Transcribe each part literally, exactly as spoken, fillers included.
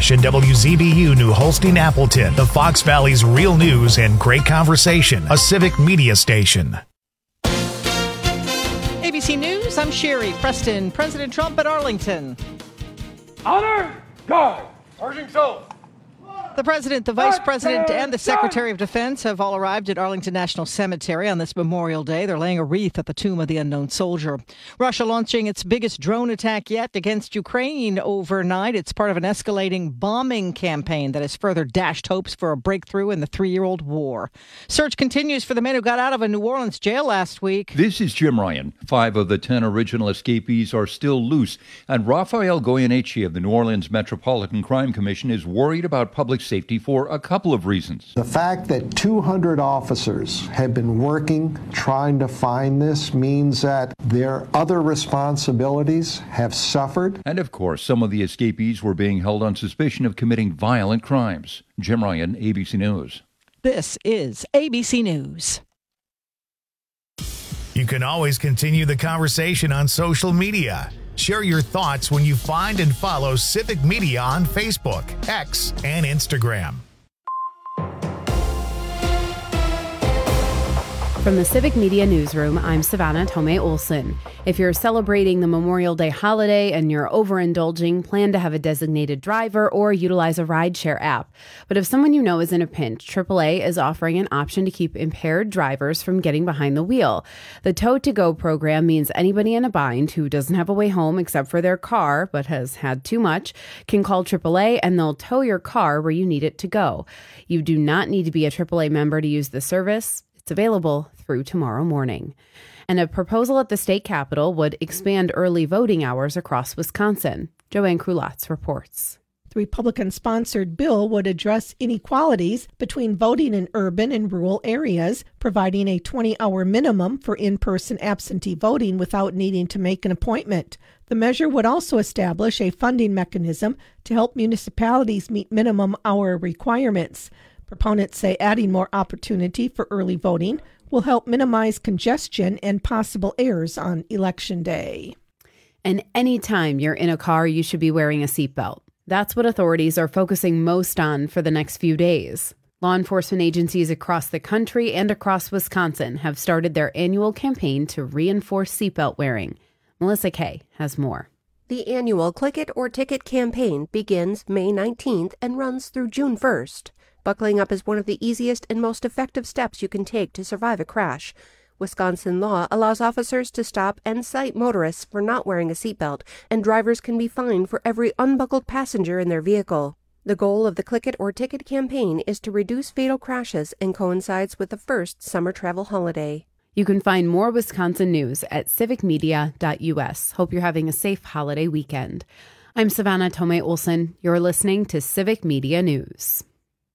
Rush and W Z B U New Holstein Appleton, the Fox Valley's real news and great conversation, a civic media station. A B C News, I'm Sherry Preston. President Trump at Arlington. Honor guard. Urging so. The president, the vice president, and the secretary of defense have all arrived at Arlington National Cemetery on this Memorial Day. They're laying a wreath at the tomb of the unknown soldier. Russia launching its biggest drone attack yet against Ukraine overnight. It's part of an escalating bombing campaign that has further dashed hopes for a breakthrough in the three-year-old war. Search continues for the men who got out of a New Orleans jail last week. This is Jim Ryan. Five of the ten original escapees are still loose, and Rafael Goyeneche of the New Orleans Metropolitan Crime Commission is worried about public safety for a couple of reasons. The fact that two hundred officers have been working trying to find this means that their other responsibilities have suffered. And of course, some of the escapees were being held on suspicion of committing violent crimes. Jim Ryan, A B C News. This is A B C News. You can always continue the conversation on social media. Share your thoughts when you find and follow Civic Media on Facebook, X, and Instagram. From the Civic Media Newsroom, I'm Savannah Tomei Olson. If you're celebrating the Memorial Day holiday and you're overindulging, plan to have a designated driver or utilize a rideshare app. But if someone you know is in a pinch, triple A is offering an option to keep impaired drivers from getting behind the wheel. The Tow to Go program means anybody in a bind who doesn't have a way home except for their car but has had too much can call triple A and they'll tow your car where you need it to go. You do not need to be a triple A member to use the service. It's available through tomorrow morning. And a proposal at the state capitol would expand early voting hours across Wisconsin. Joanne Krulatz reports. The Republican-sponsored bill would address inequalities between voting in urban and rural areas, providing a twenty-hour minimum for in-person absentee voting without needing to make an appointment. The measure would also establish a funding mechanism to help municipalities meet minimum hour requirements. Proponents say adding more opportunity for early voting will help minimize congestion and possible errors on Election Day. And anytime you're in a car, you should be wearing a seatbelt. That's what authorities are focusing most on for the next few days. Law enforcement agencies across the country and across Wisconsin have started their annual campaign to reinforce seatbelt wearing. Melissa Kay has more. The annual Click It or Ticket campaign begins May nineteenth and runs through June first. Buckling up is one of the easiest and most effective steps you can take to survive a crash. Wisconsin law allows officers to stop and cite motorists for not wearing a seatbelt, and drivers can be fined for every unbuckled passenger in their vehicle. The goal of the Click It or Ticket campaign is to reduce fatal crashes and coincides with the first summer travel holiday. You can find more Wisconsin news at civic media dot u s. Hope you're having a safe holiday weekend. I'm Savannah Tomei Olson. You're listening to Civic Media News.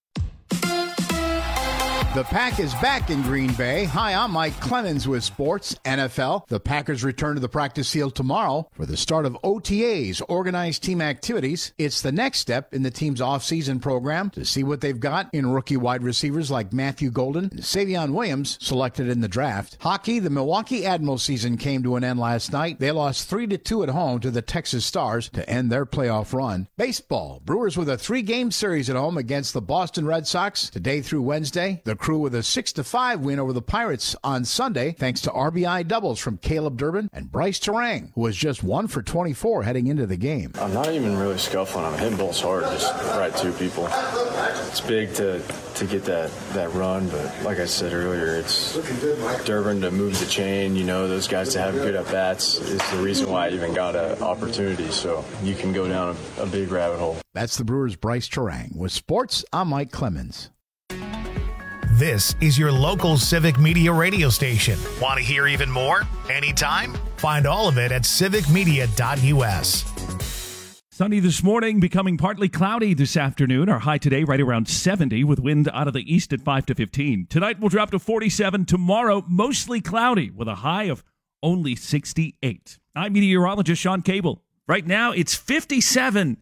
The Pack is back in Green Bay. Hi, I'm Mike Clemens with Sports N F L. The Packers return to the practice field tomorrow for the start of O T As, organized team activities. It's the next step in the team's offseason program to see what they've got in rookie wide receivers like Matthew Golden and Savion Williams, selected in the draft. Hockey, the Milwaukee Admirals season came to an end last night. They lost three to two at home to the Texas Stars to end their playoff run. Baseball, Brewers with a three-game series at home against the Boston Red Sox today through Wednesday. The Crew with a six to five win over the Pirates on Sunday, thanks to R B I doubles from Caleb Durbin and Bryce Terang, who was just one for twenty-four heading into the game. I'm not even really scuffling. I'm hitting balls hard, just right to people. It's big to to get that, that run, but like I said earlier, it's Durbin to move the chain. You know, those guys to have good at-bats is the reason why I even got an opportunity, so you can go down a, a big rabbit hole. That's the Brewers' Bryce Terang. With sports, I'm Mike Clemens. This is your local Civic Media radio station. Want to hear even more? Anytime? Find all of it at civic media dot u s. Sunny this morning, becoming partly cloudy this afternoon. Our high today right around seventy with wind out of the east at five to fifteen. Tonight we'll drop to forty-seven. Tomorrow, mostly cloudy with a high of only sixty-eight. I'm meteorologist Sean Cable. Right now it's fifty-seven.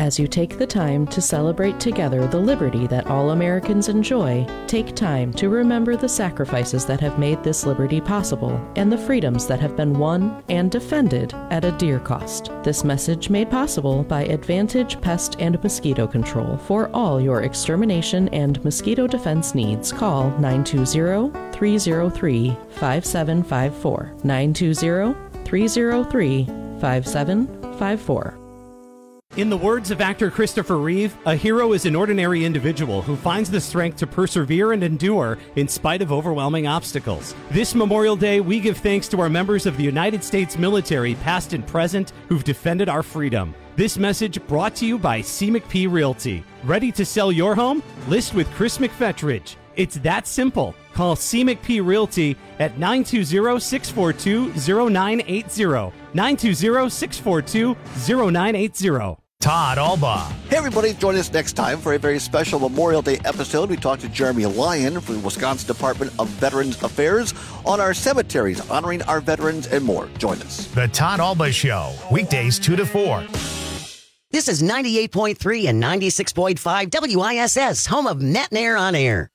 As you take the time to celebrate together the liberty that all Americans enjoy, take time to remember the sacrifices that have made this liberty possible and the freedoms that have been won and defended at a dear cost. This message made possible by Advantage Pest and Mosquito Control. For all your extermination and mosquito defense needs, call nine two zero, three zero three, five seven five four. nine two zero, three zero three, five seven five four. In the words of actor Christopher Reeve, a hero is an ordinary individual who finds the strength to persevere and endure in spite of overwhelming obstacles. This Memorial Day, we give thanks to our members of the United States military, past and present, who've defended our freedom. This message brought to you by C. McP Realty. Ready to sell your home? List with Chris McFetridge. It's that simple. Call C. McP Realty at nine two zero, six four two, zero nine eight zero. nine two zero, six four two, zero nine eight zero. Todd Alba. Hey, everybody, join us next time for a very special Memorial Day episode. We talk to Jeremy Lyon from the Wisconsin Department of Veterans Affairs on our cemeteries, honoring our veterans and more. Join us. The Todd Alba Show, weekdays two to four. This is ninety-eight point three and ninety-six point five W I S S, home of Matt and Air on Air.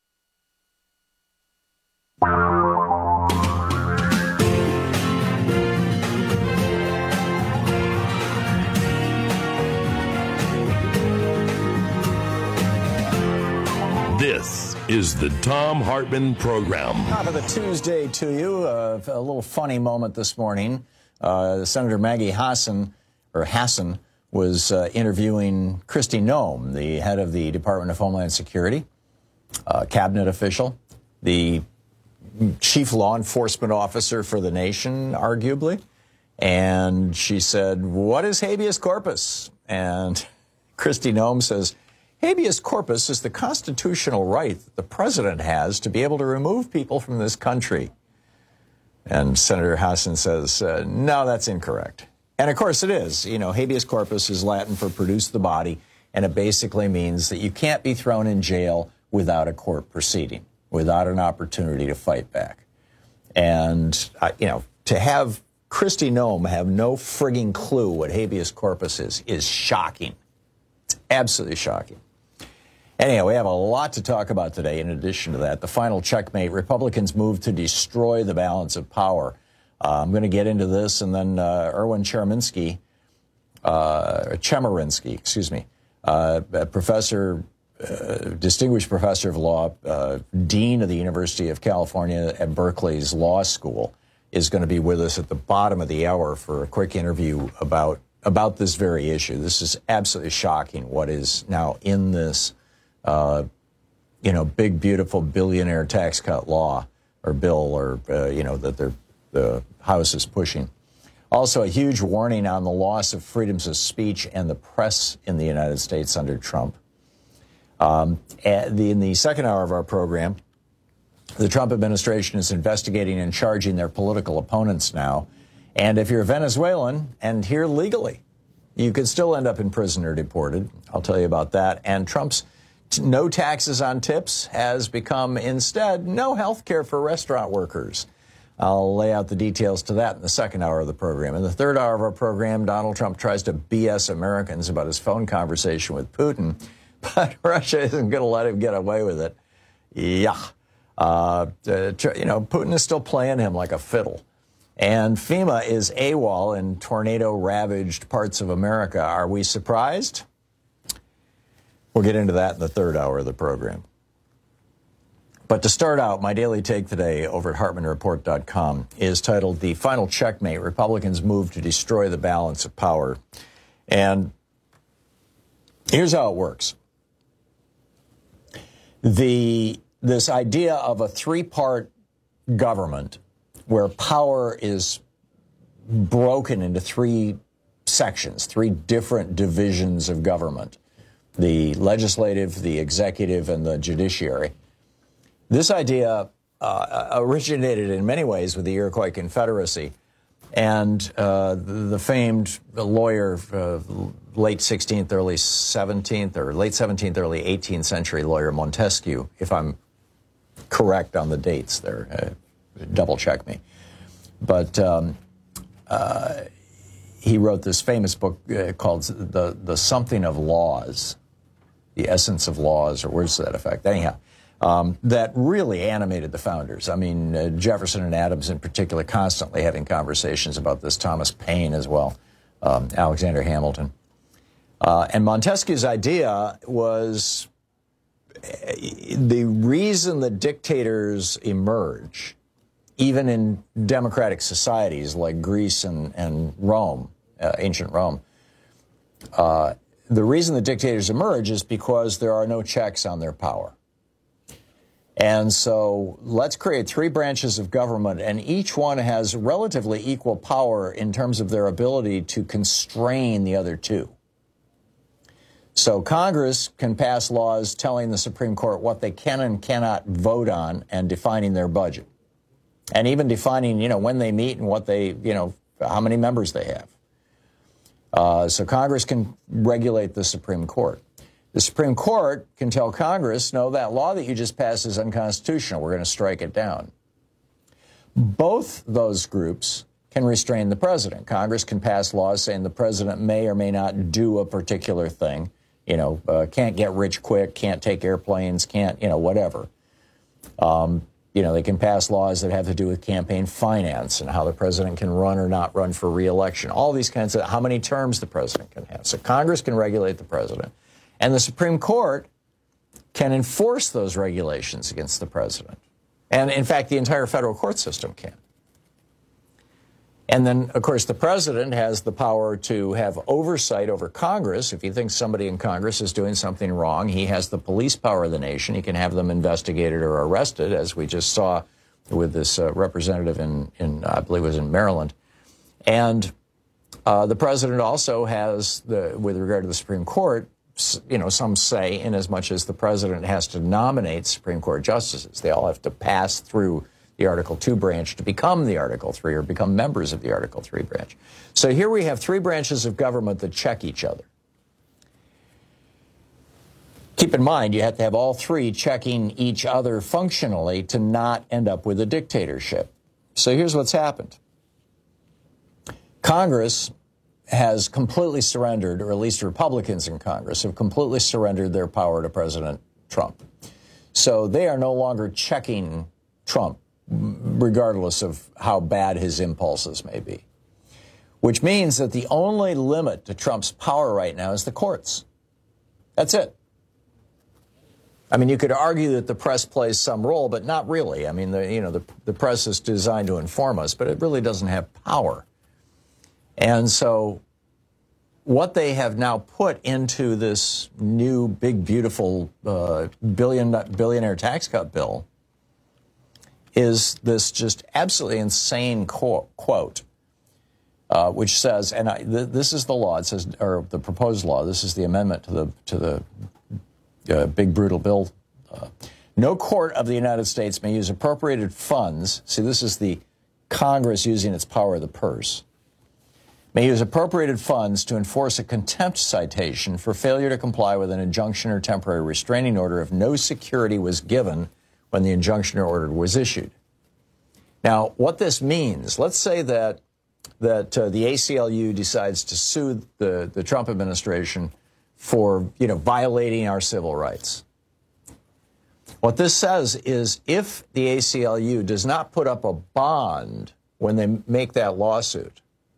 This is the Thom Hartmann Program. Top of the Tuesday to you. Uh, a little funny moment this morning. Uh, Senator Maggie Hassan, or Hassan, was uh, interviewing Kristi Noem, the head of the Department of Homeland Security, uh, cabinet official, the chief law enforcement officer for the nation, arguably. And she said, "What is habeas corpus?" And Kristi Noem says, "Habeas corpus is the constitutional right that the president has to be able to remove people from this country." And Senator Hassan says, uh, no, that's incorrect. And of course it is. You know, habeas corpus is Latin for produce the body, and it basically means that you can't be thrown in jail without a court proceeding, without an opportunity to fight back. And, uh, you know, to have Kristi Noem have no frigging clue what habeas corpus is, is shocking. It's absolutely shocking. Anyhow, we have a lot to talk about today. In addition to that, the final checkmate, Republicans move to destroy the balance of power. Uh, I'm going to get into this, and then uh, Erwin Chemerinsky, uh, Chemerinsky, excuse me, uh, a professor, uh, distinguished professor of law, uh, dean of the University of California at Berkeley's Law School, is going to be with us at the bottom of the hour for a quick interview about about this very issue. This is absolutely shocking what is now in this Uh, you know, big, beautiful billionaire tax cut law or bill or, uh, you know, that they're, the House is pushing. Also, a huge warning on the loss of freedoms of speech and the press in the United States under Trump. Um, the, in the second hour of our program, the Trump administration is investigating and charging their political opponents now. And if you're Venezuelan and here legally, you could still end up in prison or deported. I'll tell you about that. And Trump's no taxes on tips has become instead no health care for restaurant workers. I'll lay out the details to that in the second hour of the program. In the third hour of our program, Donald Trump tries to B S Americans about his phone conversation with Putin, but Russia isn't going to let him get away with it. Yeah. Uh, you know, Putin is still playing him like a fiddle. And FEMA is AWOL in tornado-ravaged parts of America. Are we surprised? We'll get into that in the third hour of the program. But to start out, my daily take today over at Hartmann Report dot com is titled "The Final Checkmate, Republicans Move to Destroy the Balance of Power." And here's how it works. The this idea of a three-part government where power is broken into three sections, three different divisions of government: the legislative, the executive, and the judiciary. This idea uh, originated in many ways with the Iroquois Confederacy, and uh, the, the famed lawyer, uh, late sixteenth, early seventeenth, or late seventeenth, early eighteenth century lawyer Montesquieu, if I'm correct on the dates there, uh, double check me. But um, uh, he wrote this famous book uh, called the, the Something of Laws, The Essence of Laws, or words to that effect. Anyhow, um, that really animated the founders. I mean, uh, Jefferson and Adams in particular constantly having conversations about this, Thomas Paine as well, um, Alexander Hamilton. Uh, and Montesquieu's idea was the reason that dictators emerge, even in democratic societies like Greece and, and Rome, uh, ancient Rome, uh, the reason the dictators emerge is because there are no checks on their power. And so let's create three branches of government, and each one has relatively equal power in terms of their ability to constrain the other two. So Congress can pass laws telling the Supreme Court what they can and cannot vote on and defining their budget. And even defining, you know, when they meet and what they, you know, how many members they have. Uh, so Congress can regulate the Supreme Court. The Supreme Court can tell Congress, no, that law that you just passed is unconstitutional. We're going to strike it down. Both those groups can restrain the president. Congress can pass laws saying the president may or may not do a particular thing. You know, uh, can't get rich quick, can't take airplanes, can't, you know, whatever. Um, you know, they can pass laws that have to do with campaign finance and how the president can run or not run for re-election. All these kinds of, how many terms the president can have. So Congress can regulate the president. And the Supreme Court can enforce those regulations against the president. And, in fact, the entire federal court system can. And then, of course, the president has the power to have oversight over Congress. If he thinks somebody in Congress is doing something wrong, he has the police power of the nation. He can have them investigated or arrested, as we just saw with this uh, representative in, in, I believe it was in Maryland. And uh, the president also has, the, with regard to the Supreme Court, you know, some say in as much as the president has to nominate Supreme Court justices. They all have to pass through the Article two branch to become the Article three or become members of the Article three branch. So here we have three branches of government that check each other. Keep in mind, you have to have all three checking each other functionally to not end up with a dictatorship. So here's what's happened. Congress has completely surrendered, or at least Republicans in Congress have completely surrendered their power to President Trump. So they are no longer checking Trump, regardless of how bad his impulses may be. Which means that the only limit to Trump's power right now is the courts. That's it. I mean, you could argue that the press plays some role, but not really. I mean, the, you know, the, the press is designed to inform us, but it really doesn't have power. And so what they have now put into this new, big, beautiful uh, billion, billionaire tax cut bill is this just absolutely insane quote, quote uh, which says, and I, th this is the law, it says, or the proposed law, this is the amendment to the, to the uh, big, brutal bill. Uh, no court of the United States may use appropriated funds, see, this is the Congress using its power of the purse, may use appropriated funds to enforce a contempt citation for failure to comply with an injunction or temporary restraining order if no security was given when the injunction or order was issued. Now, what this means, let's say that that uh, the A C L U decides to sue the, the Trump administration for, you know, violating our civil rights. What this says is if the A C L U does not put up a bond when they make that lawsuit,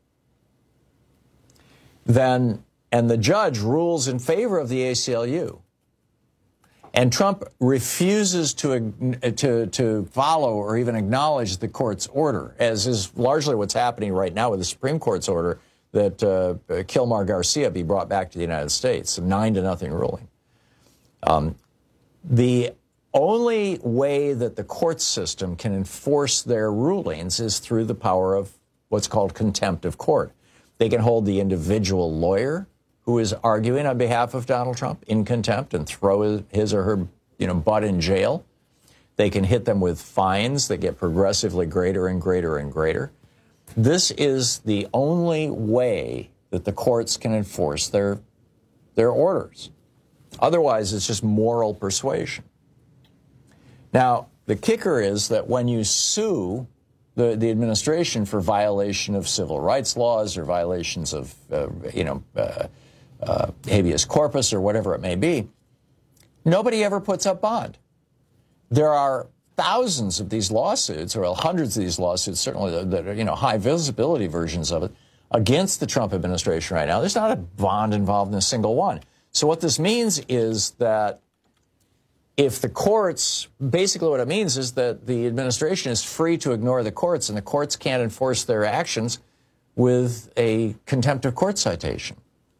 then, and the judge rules in favor of the A C L U, and Trump refuses to, to, to follow or even acknowledge the court's order, as is largely what's happening right now with the Supreme Court's order that uh, Kilmar Garcia be brought back to the United States, a nine to nothing ruling. Um, the only way that the court system can enforce their rulings is through the power of what's called contempt of court. They can hold the individual lawyer who is arguing on behalf of Donald Trump in contempt and throw his, his or her, you know, butt in jail. They can hit them with fines that get progressively greater and greater and greater. This is the only way that the courts can enforce their, their orders. Otherwise, it's just moral persuasion. Now, the kicker is that when you sue the, the administration for violation of civil rights laws or violations of, uh, you know, uh, uh, habeas corpus or whatever it may be, nobody ever puts up bond. There are thousands of these lawsuits, or hundreds of these lawsuits, certainly that are, you know, high visibility versions of it, against the Trump administration right now. There's not a bond involved in a single one. So what this means is that if the courts, basically what it means is that the administration is free to ignore the courts, and the courts can't enforce their actions with a contempt of court citation.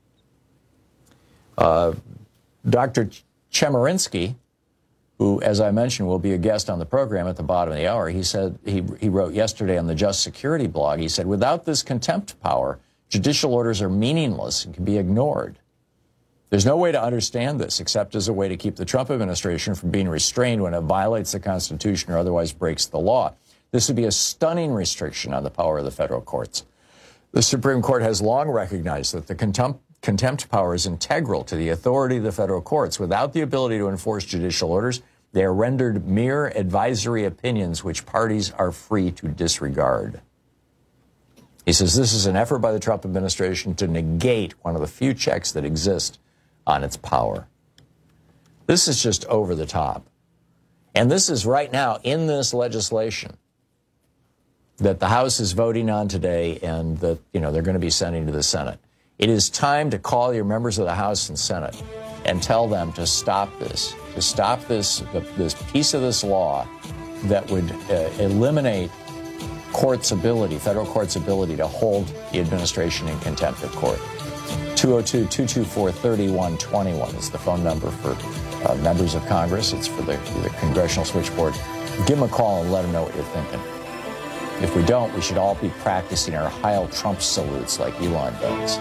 Uh, Doctor Chemerinsky, who, as I mentioned, will be a guest on the program at the bottom of the hour, he said, he, he wrote yesterday on the Just Security blog, he said, without this contempt power, judicial orders are meaningless and can be ignored. There's no way to understand this except as a way to keep the Trump administration from being restrained when it violates the Constitution or otherwise breaks the law. This would be a stunning restriction on the power of the federal courts. The Supreme Court has long recognized that the contempt, contempt power is integral to the authority of the federal courts. Without the ability to enforce judicial orders, they are rendered mere advisory opinions which parties are free to disregard. He says this is an effort by the Trump administration to negate one of the few checks that exist on its power. This is just over the top. And this is right now in this legislation that the House is voting on today and that, you know, they're going to be sending to the Senate. It is time to call your members of the House and Senate and tell them to stop this, to stop this, this piece of this law that would uh, eliminate courts' ability, federal courts' ability to hold the administration in contempt of court. two oh two, two two four, three one two one is the phone number for uh, members of Congress. It's for the, the Congressional Switchboard. Give them a call and let them know what you're thinking. If we don't, we should all be practicing our Heil Trump salutes like Elon does.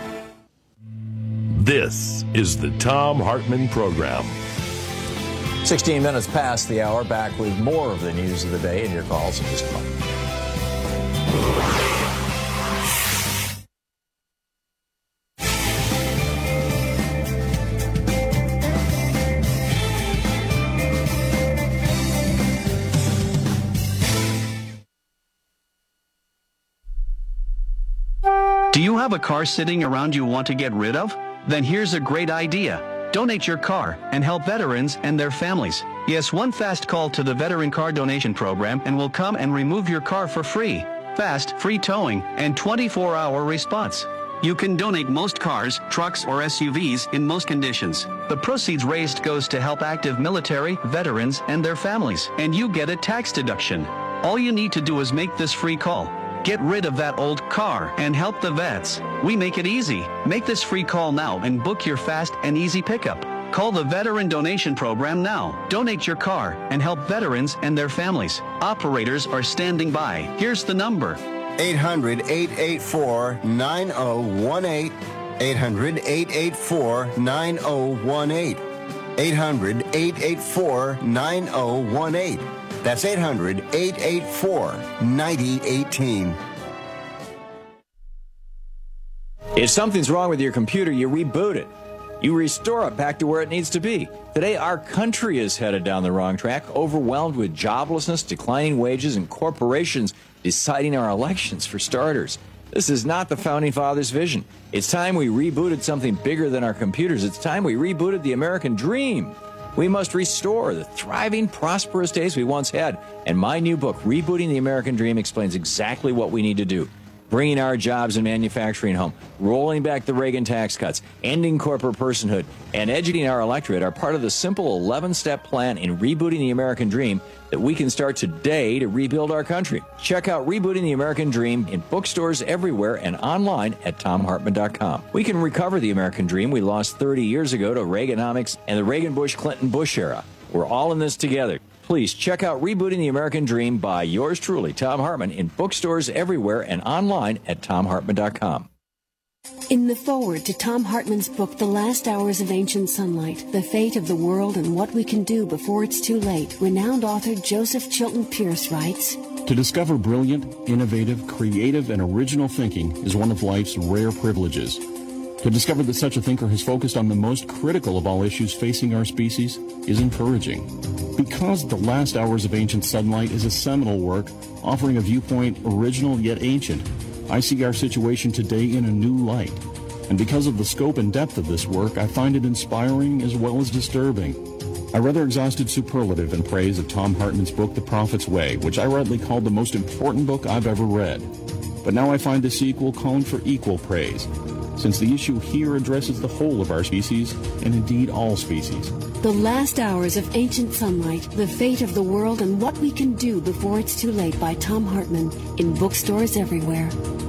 This is the Thom Hartmann Program. sixteen minutes past the hour, back with more of the news of the day and your calls in just a moment. Do you have a car sitting around you want to get rid of? Then here's a great idea. Donate your car and help veterans and their families. Yes, one fast call to the Veteran Car Donation Program and we'll come and remove your car for free. Fast, free towing, and twenty-four hour response. You can donate most cars, trucks, or S U Vs in most conditions. The proceeds raised goes to help active military, veterans, and their families. And you get a tax deduction. All you need to do is make this free call. Get rid of that old car and help the vets. We make it easy. Make this free call now and book your fast and easy pickup. Call the Veteran Donation Program now. Donate your car and help veterans and their families. Operators are standing by. Here's the number. eight hundred, eight eight four, nine oh one eight. eight hundred, eight eight four, nine oh one eight. eight hundred, eight eight four, nine oh one eight. That's eight hundred, eight eight four, nine oh one eight. If something's wrong with your computer, you reboot it. You restore it back to where it needs to be. Today, our country is headed down the wrong track, overwhelmed with joblessness, declining wages, and corporations deciding our elections, for starters. This is not the Founding Fathers' vision. It's time we rebooted something bigger than our computers. It's time we rebooted the American dream. We must restore the thriving, prosperous days we once had. And my new book, Rebooting the American Dream, explains exactly what we need to do. Bringing our jobs and manufacturing home, rolling back the Reagan tax cuts, ending corporate personhood, and educating our electorate are part of the simple eleven-step plan in rebooting the American dream that we can start today to rebuild our country. Check out Rebooting the American Dream in bookstores everywhere and online at tom hartman dot com. We can recover the American dream we lost thirty years ago to Reaganomics and the Reagan-Bush-Clinton-Bush era. We're all in this together. Please check out Rebooting the American Dream by yours truly, Thom Hartmann, in bookstores everywhere and online at tom hartman dot com. In the foreword to Thom Hartmann's book, The Last Hours of Ancient Sunlight, The Fate of the World and What We Can Do Before It's Too Late, renowned author Joseph Chilton Pierce writes, To discover brilliant, innovative, creative, and original thinking is one of life's rare privileges. To discover that such a thinker has focused on the most critical of all issues facing our species is encouraging. Because The Last Hours of Ancient Sunlight is a seminal work offering a viewpoint original yet ancient, I see our situation today in a new light. And because of the scope and depth of this work, I find it inspiring as well as disturbing. I rather exhausted superlative in praise of Thom Hartmann's book, The Prophet's Way, which I rightly called the most important book I've ever read. But now I find the sequel calling for equal praise, since the issue here addresses the whole of our species, and indeed all species. The Last Hours of Ancient Sunlight, The Fate of the World and What We Can Do Before It's Too Late by Thom Hartmann, in bookstores everywhere.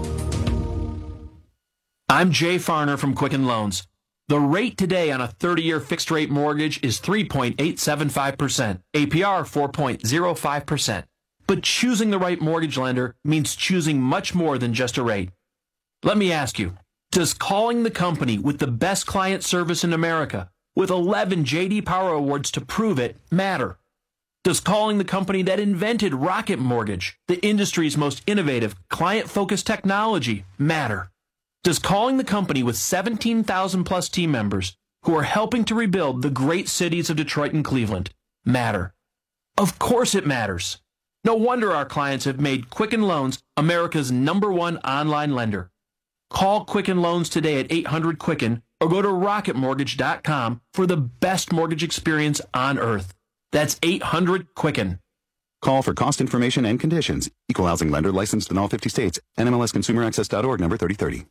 I'm Jay Farner from Quicken Loans. The rate today on a thirty-year fixed-rate mortgage is three point eight seven five percent, A P R four point zero five percent. But choosing the right mortgage lender means choosing much more than just a rate. Let me ask you, does calling the company with the best client service in America, with eleven J D Power Awards to prove it, matter? Does calling the company that invented Rocket Mortgage, the industry's most innovative, client-focused technology, matter? Does calling the company with seventeen thousand plus team members who are helping to rebuild the great cities of Detroit and Cleveland matter? Of course it matters. No wonder our clients have made Quicken Loans America's number one online lender. Call Quicken Loans today at eight hundred Quicken or go to rocket mortgage dot com for the best mortgage experience on earth. That's eight hundred Quicken. Call for cost information and conditions. Equal housing lender licensed in all fifty states. N M L S consumer access dot org number thirty thirty.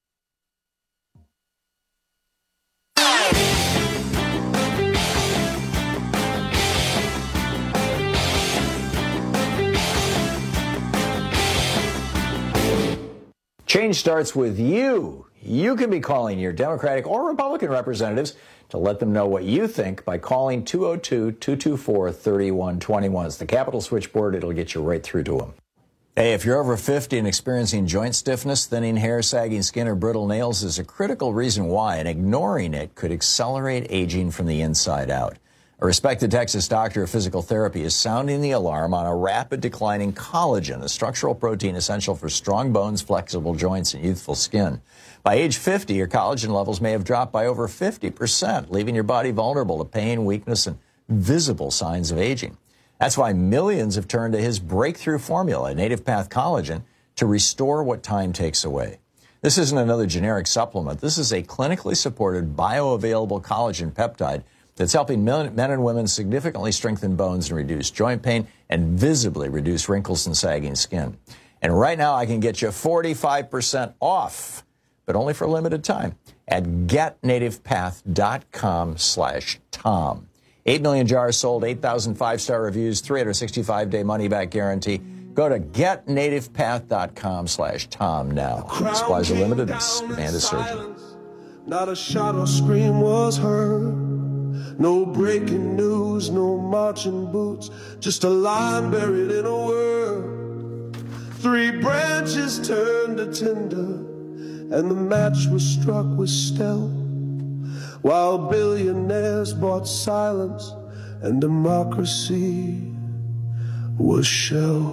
Change starts with you. You can be calling your Democratic or Republican representatives to let them know what you think by calling two oh two, two two four, three one two one. It's the Capitol switchboard. It'll get you right through to them. Hey, if you're over fifty and experiencing joint stiffness, thinning hair, sagging skin, or brittle nails is a critical reason why, and ignoring it could accelerate aging from the inside out. A respected Texas doctor of physical therapy is sounding the alarm on a rapid declining collagen, a structural protein essential for strong bones, flexible joints, and youthful skin. By age fifty, your collagen levels may have dropped by over fifty percent, leaving your body vulnerable to pain, weakness, and visible signs of aging. That's why millions have turned to his breakthrough formula, Native Path Collagen, to restore what time takes away. This isn't another generic supplement. This is a clinically supported bioavailable collagen peptide that's helping men and women significantly strengthen bones and reduce joint pain and visibly reduce wrinkles and sagging skin. And right now I can get you forty-five percent off, but only for a limited time at get native path dot com slash Tom. eight million jars sold, eight thousand five-star reviews, three hundred sixty-five day money-back guarantee. Go to get native path dot com slash Tom now. Supplies are limited and demand is surging. Not a shot or scream was heard. No breaking news, no marching boots, just a line buried in a word. Three branches turned to tinder, and the match was struck with stealth, while billionaires bought silence and democracy was shelved.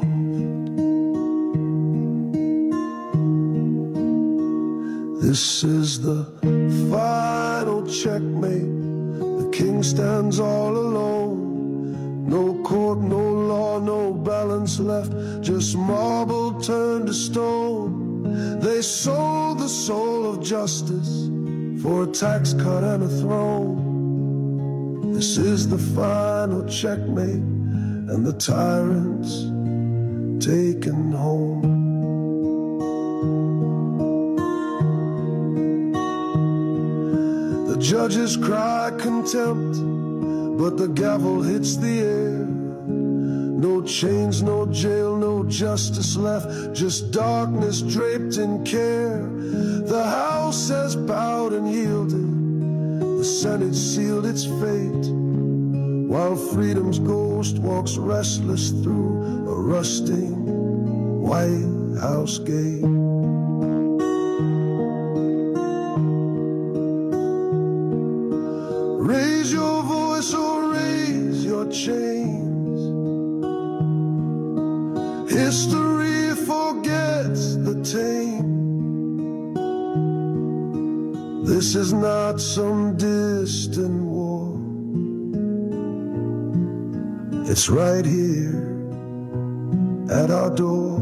This is the final checkmate. The king stands all alone. No court, no law, no balance left, just marble turned to stone. They sold the soul of justice for a tax cut and a throne. This is the final checkmate, and the tyrant's taken home. The judges cry contempt, but the gavel hits the air. No chains, no jail, no justice left, just darkness draped in care. The House has bowed and yielded, the Senate sealed its fate, while freedom's ghost walks restless through a rusting White House gate. Raise your voice or raise your chains. History forgets the tame. This is not some distant war. It's right here at our door.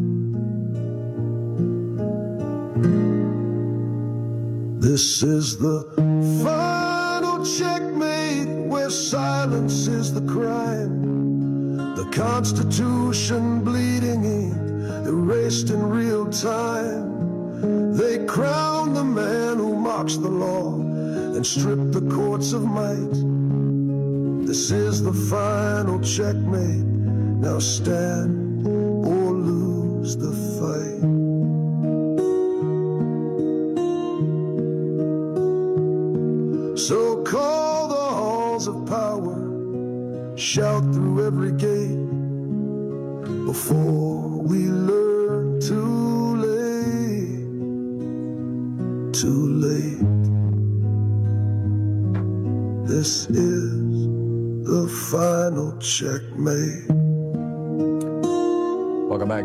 This is the final checkmate, where silence is the crime. The Constitution bleeding ink, erased in real time. They crown the man who mocks the law and strip the courts of might. This is the final checkmate. Now stand or lose the fight. So call the halls of power, shout through every gate, before we learn too late, too late. This is the final checkmate. Welcome back.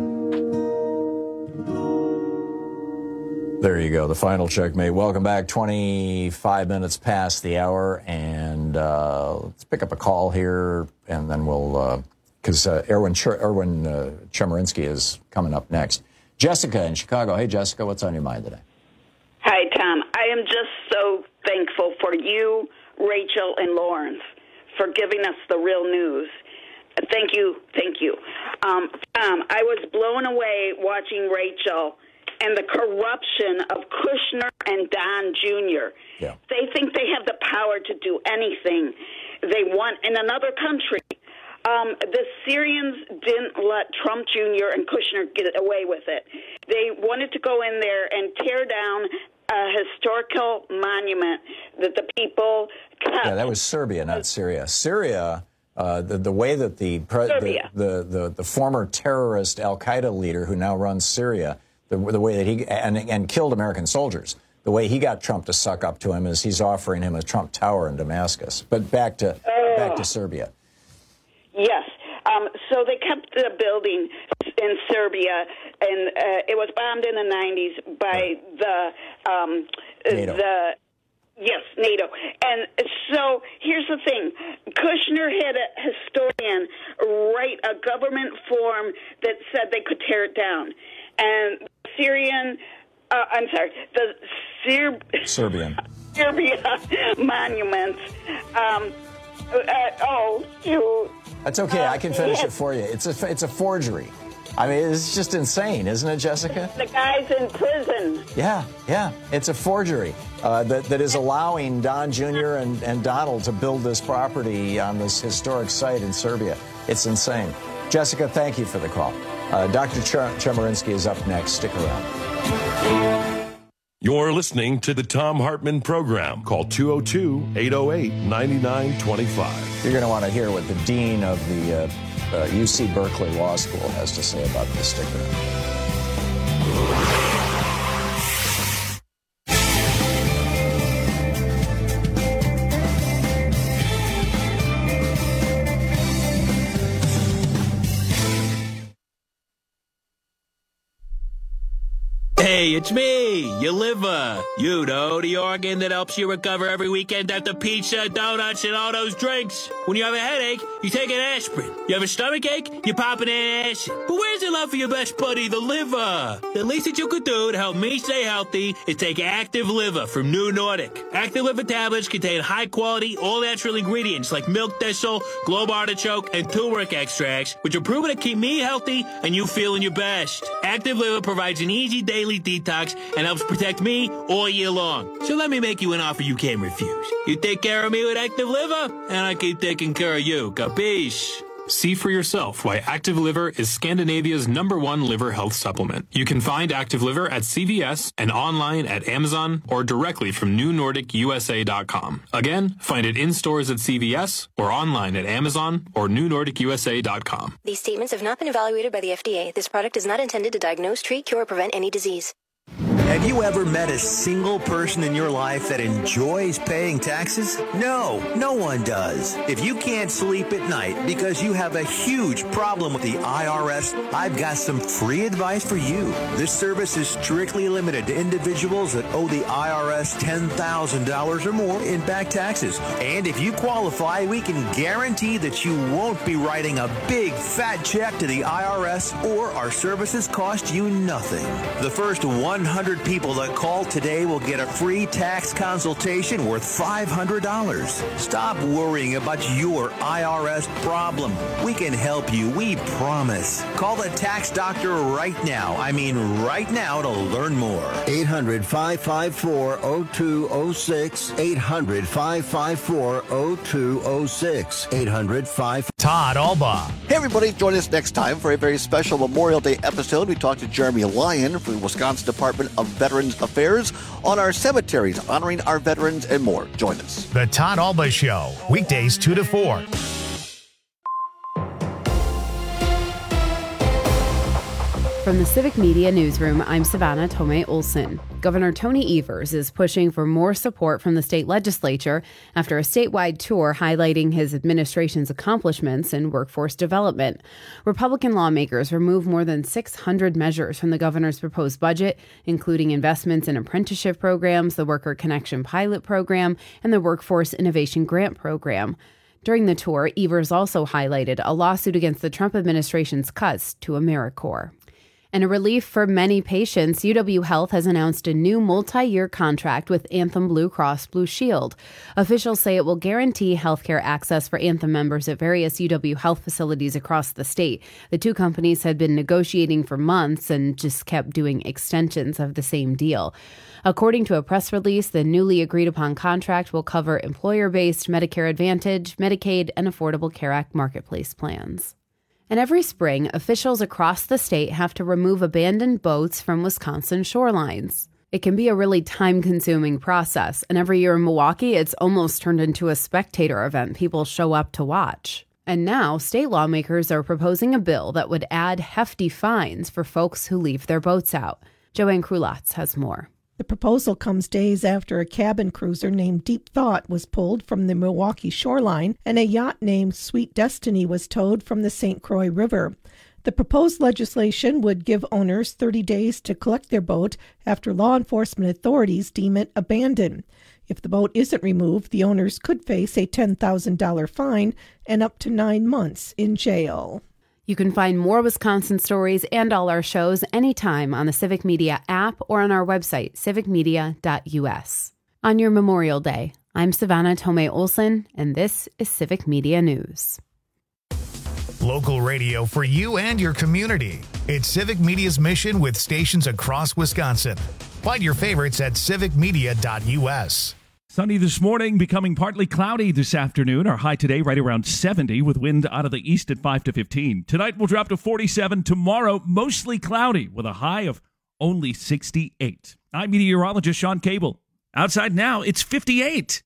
There you go, the final checkmate. Welcome back. twenty-five minutes past the hour, and uh, let's pick up a call here, and then we'll, because uh, uh, Erwin, Ch- Erwin uh, Chemerinsky is coming up next. Jessica in Chicago. Hey, Jessica, what's on your mind today? Hi, Tom. I am just so thankful for you, Rachel, and Lawrence for giving us the real news. Thank you, thank you. Um, Tom, I was blown away watching Rachel and the corruption of Kushner and Don Junior Yeah. They think they have the power to do anything they want in another country. Um, the Syrians didn't let Trump Junior and Kushner get away with it. They wanted to go in there and tear down a historical monument that the people kept. Yeah, that was Serbia, not Syria. Syria, uh, the, the way that the, pre- the, the, the, the former terrorist al-Qaeda leader who now runs Syria, the, the way that he, and, and killed American soldiers, the way he got Trump to suck up to him is he's offering him a Trump Tower in Damascus. But back to, uh, back to Serbia. Yes. Um, so they kept the building in Serbia, and uh, it was bombed in the nineties by the um, NATO. the yes NATO. And so here's the thing: Kushner had a historian write a government form that said they could tear it down, and Syrian. Uh, I'm sorry, the Serb Serbian Serbia monuments. Um, uh, oh, you. That's okay. I can finish it for you. It's a it's a forgery. I mean, it's just insane, isn't it, Jessica? The guy's in prison. Yeah, yeah. It's a forgery uh, that, that is allowing Don Junior and, and Donald to build this property on this historic site in Serbia. It's insane. Jessica, thank you for the call. Uh, Doctor Ch- Chemerinsky is up next. Stick around. You're listening to the Thom Hartmann Program. Call two oh two, eight oh eight, nine nine two five. You're going to want to hear what the dean of the uh, uh, U C Berkeley Law School has to say about this. Stick around. Hey, it's me, your liver. You know, the organ that helps you recover every weekend after pizza, donuts, and all those drinks. When you have a headache, you take an aspirin. You have a stomach ache, you pop an acid. But where's the love for your best buddy, the liver? The least that you could do to help me stay healthy is take Active Liver from New Nordic. Active Liver tablets contain high-quality, all-natural ingredients like milk thistle, globe artichoke, and turmeric extracts, which are proven to keep me healthy and you feeling your best. Active Liver provides an easy daily detox and helps protect me all year long. So let me make you an offer you can't refuse. You take care of me with Active Liver, and I keep taking care of you. Capiche? See for yourself why Active Liver is Scandinavia's number one liver health supplement. You can find Active Liver at C V S and online at Amazon or directly from new nordic U S A dot com. Again, find it in stores at C V S or online at Amazon or new nordic U S A dot com. These statements have not been evaluated by the F D A. This product is not intended to diagnose, treat, cure, or prevent any disease. Have you ever met a single person in your life that enjoys paying taxes? No, no one does. If you can't sleep at night because you have a huge problem with the I R S, I've got some free advice for you. This service is strictly limited to individuals that owe the I R S ten thousand dollars or more in back taxes. And if you qualify, we can guarantee that you won't be writing a big fat check to the I R S, or our services cost you nothing. The first one hundred people that call today will get a free tax consultation worth five hundred dollars. Stop worrying about your I R S problem. We can help you, we promise. Call the tax doctor right now. I mean right now to learn more. eight hundred, five five four, oh two oh six. eight hundred, five five four, oh two oh six. eight hundred, five Todd Alba. Hey, everybody, join us next time for a very special Memorial Day episode. We talked to Jeremy Lyon from the Wisconsin Department of Veterans Affairs on our cemeteries, honoring our veterans and more. Join us. The Todd Alba Show, weekdays two to four. From the Civic Media Newsroom, I'm Savannah Tomei Olson. Governor Tony Evers is pushing for more support from the state legislature after a statewide tour highlighting his administration's accomplishments in workforce development. Republican lawmakers removed more than six hundred measures from the governor's proposed budget, including investments in apprenticeship programs, the Worker Connection Pilot Program, and the Workforce Innovation Grant Program. During the tour, Evers also highlighted a lawsuit against the Trump administration's cuts to AmeriCorps. And a relief for many patients, U W Health has announced a new multi-year contract with Anthem Blue Cross Blue Shield. Officials say it will guarantee healthcare access for Anthem members at various U W Health facilities across the state. The two companies had been negotiating for months and just kept doing extensions of the same deal. According to a press release, the newly agreed-upon contract will cover employer-based Medicare Advantage, Medicaid, and Affordable Care Act marketplace plans. And every spring, officials across the state have to remove abandoned boats from Wisconsin shorelines. It can be a really time-consuming process, and every year in Milwaukee, it's almost turned into a spectator event people show up to watch. And now, state lawmakers are proposing a bill that would add hefty fines for folks who leave their boats out. Joanne Krulatz has more. The proposal comes days after a cabin cruiser named Deep Thought was pulled from the Milwaukee shoreline and a yacht named Sweet Destiny was towed from the Saint Croix River. The proposed legislation would give owners thirty days to collect their boat after law enforcement authorities deem it abandoned. If the boat isn't removed, the owners could face a ten thousand dollars fine and up to nine months in jail. You can find more Wisconsin stories and all our shows anytime on the Civic Media app or on our website, civic media dot u s. On your Memorial Day, I'm Savannah Tomei Olson, and this is Civic Media News. Local radio for you and your community. It's Civic Media's mission with stations across Wisconsin. Find your favorites at civic media dot u s. Sunny this morning, becoming partly cloudy this afternoon. Our high today right around seventy with wind out of the east at five to fifteen. Tonight we'll drop to forty-seven. Tomorrow, mostly cloudy with a high of only sixty-eight. I'm meteorologist Sean Cable. Outside now, it's fifty-eight.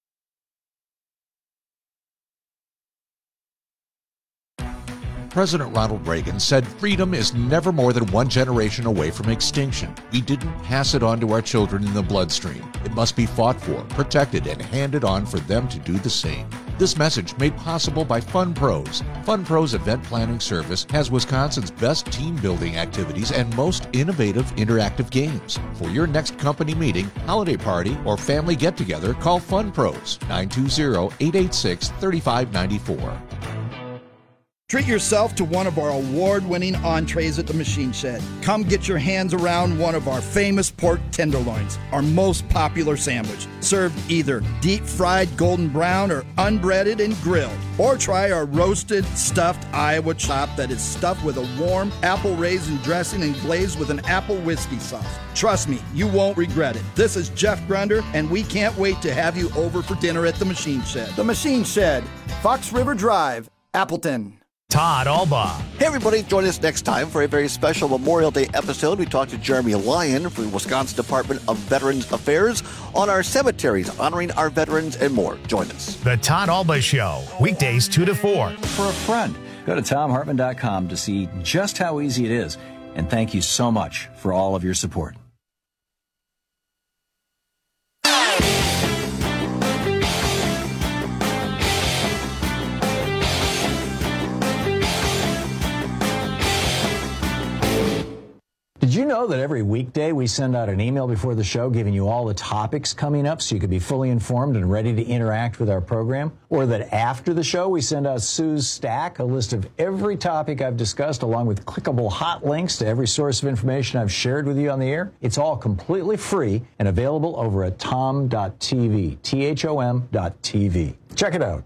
President Ronald Reagan said freedom is never more than one generation away from extinction. We didn't pass it on to our children in the bloodstream. It must be fought for, protected, and handed on for them to do the same. This message made possible by FunPros. FunPros event planning service has Wisconsin's best team building activities and most innovative interactive games. For your next company meeting, holiday party, or family get-together, call FunPros nine two zero, eight eight six, three five nine four. Treat yourself to one of our award-winning entrees at the Machine Shed. Come get your hands around one of our famous pork tenderloins, our most popular sandwich, served either deep-fried golden brown or unbreaded and grilled. Or try our roasted, stuffed Iowa chop that is stuffed with a warm apple raisin dressing and glazed with an apple whiskey sauce. Trust me, you won't regret it. This is Jeff Grunder, and we can't wait to have you over for dinner at the Machine Shed. The Machine Shed, Fox River Drive, Appleton. Todd Alba. Hey, everybody, join us next time for a very special Memorial Day episode. We talked to Jeremy Lyon from the Wisconsin Department of Veterans Affairs on our cemeteries, honoring our veterans and more. Join us. The Todd Alba Show, weekdays two to four. For a friend, go to tom hartman dot com to see just how easy it is. And thank you so much for all of your support. you know that every weekday we send out an email before the show giving you all the topics coming up so you can be fully informed and ready to interact with our program? Or that after the show we send out Sue's Stack, a list of every topic I've discussed along with clickable hot links to every source of information I've shared with you on the air? It's all completely free and available over at tom dot t v, T H O M dot T V. Check it out.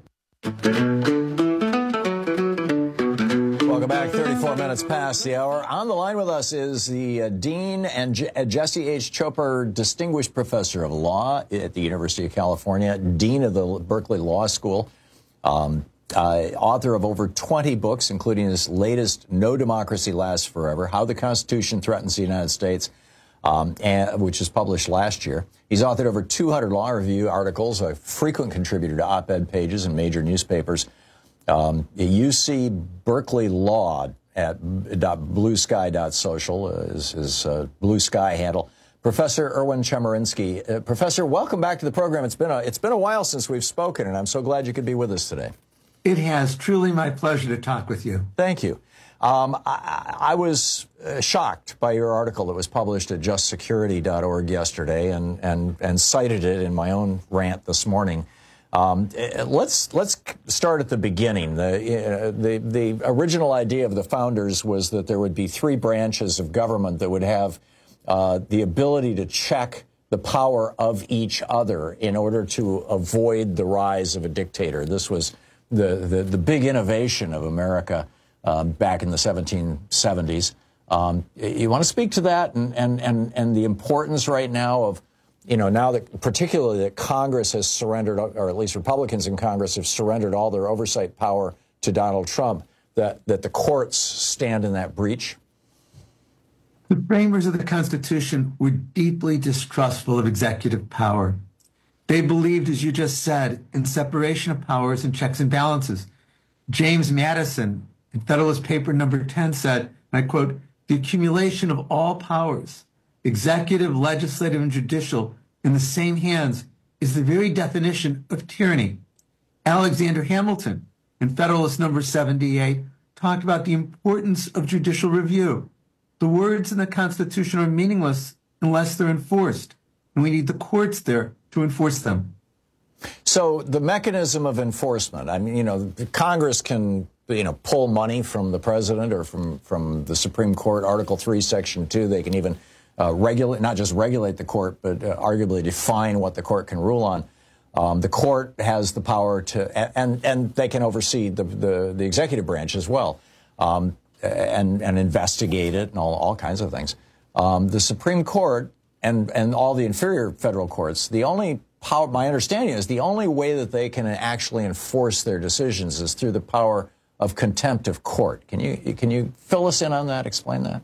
Welcome back. thirty-four minutes past the hour. On the line with us is the uh, Dean and J- uh, Jesse H. Chopra Distinguished Professor of Law at the University of California, Dean of the Berkeley Law School, um, uh, author of over twenty books, including his latest, No Democracy Lasts Forever, How the Constitution Threatens the United States, um, and, which was published last year. He's authored over two hundred law review articles, a frequent contributor to op-ed pages in major newspapers. Um, U C Berkeley Law at blue sky dot social is his uh, Blue Sky handle. Professor Erwin Chemerinsky. Uh, Professor, welcome back to the program. It's been a it's been a while since we've spoken, and I'm so glad you could be with us today. It has truly my pleasure to talk with you. Thank you. Um, I, I was uh, shocked by your article that was published at just security dot org yesterday, and and and cited it in my own rant this morning. Um, let's let's start at the beginning. The, uh, the the original idea of the founders was that there would be three branches of government that would have uh, the ability to check the power of each other in order to avoid the rise of a dictator. This was the the, the big innovation of America uh, back in the seventeen seventies. Um, you want to speak to that and, and, and, and the importance right now of, you know, now that particularly that Congress has surrendered, or at least Republicans in Congress have surrendered all their oversight power to Donald Trump, that, that the courts stand in that breach? The framers of the Constitution were deeply distrustful of executive power. They believed, as you just said, in separation of powers and checks and balances. James Madison, in Federalist Paper number ten, said, and I quote, "The accumulation of all powers, executive, legislative, and judicial, in the same hands is the very definition of tyranny." Alexander Hamilton, in Federalist number seventy-eight, talked about the importance of judicial review. The words in the Constitution are meaningless unless they're enforced, and we need the courts there to enforce them. So the mechanism of enforcement, I mean, you know, Congress can, you know, pull money from the president or from, from the Supreme Court, Article three, Section two. They can even uh, regulate, not just regulate the court, but uh, arguably define what the court can rule on. Um, the court has the power to, and, and they can oversee the, the, the executive branch as well, um, and, and investigate it and all, all kinds of things. Um, the Supreme Court and, and all the inferior federal courts, the only power, my understanding is the only way that they can actually enforce their decisions is through the power of contempt of court. Can you, can you fill us in on that, explain that?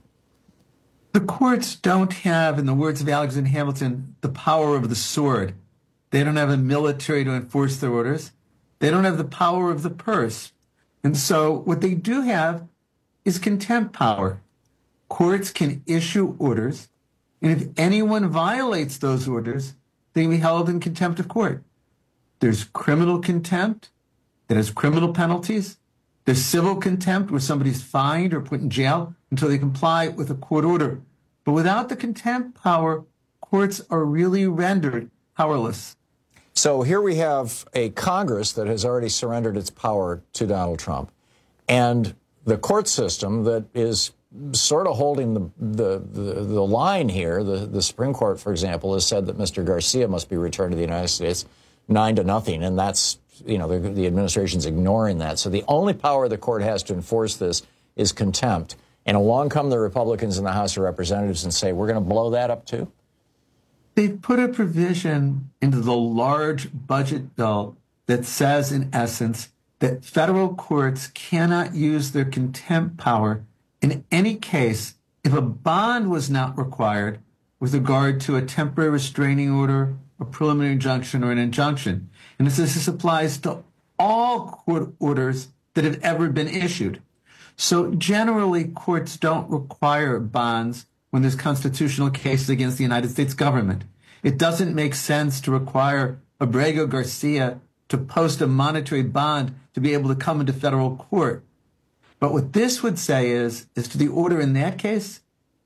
The courts don't have, in the words of Alexander Hamilton, the power of the sword. They don't have a military to enforce their orders. They don't have the power of the purse. And so what they do have is contempt power. Courts can issue orders, and if anyone violates those orders, they can be held in contempt of court. There's criminal contempt that has criminal penalties. There's civil contempt where somebody's fined or put in jail until they comply with a court order. But without the contempt power, courts are really rendered powerless. So here we have a Congress that has already surrendered its power to Donald Trump, and the court system that is sort of holding the the, the, the line here. The, the Supreme Court, for example, has said that Mister Garcia must be returned to the United States, nine to nothing, and that's, you know, the, the administration's ignoring that. So the only power the court has to enforce this is contempt. And along come the Republicans in the House of Representatives and say, we're going to blow that up too? They've put a provision into the large budget bill that says, in essence, that federal courts cannot use their contempt power in any case if a bond was not required with regard to a temporary restraining order, a preliminary injunction, or an injunction. And this, this applies to all court orders that have ever been issued. So generally, courts don't require bonds when there's constitutional cases against the United States government. It doesn't make sense to require Abrego Garcia to post a monetary bond to be able to come into federal court. But what this would say is, is to the order in that case,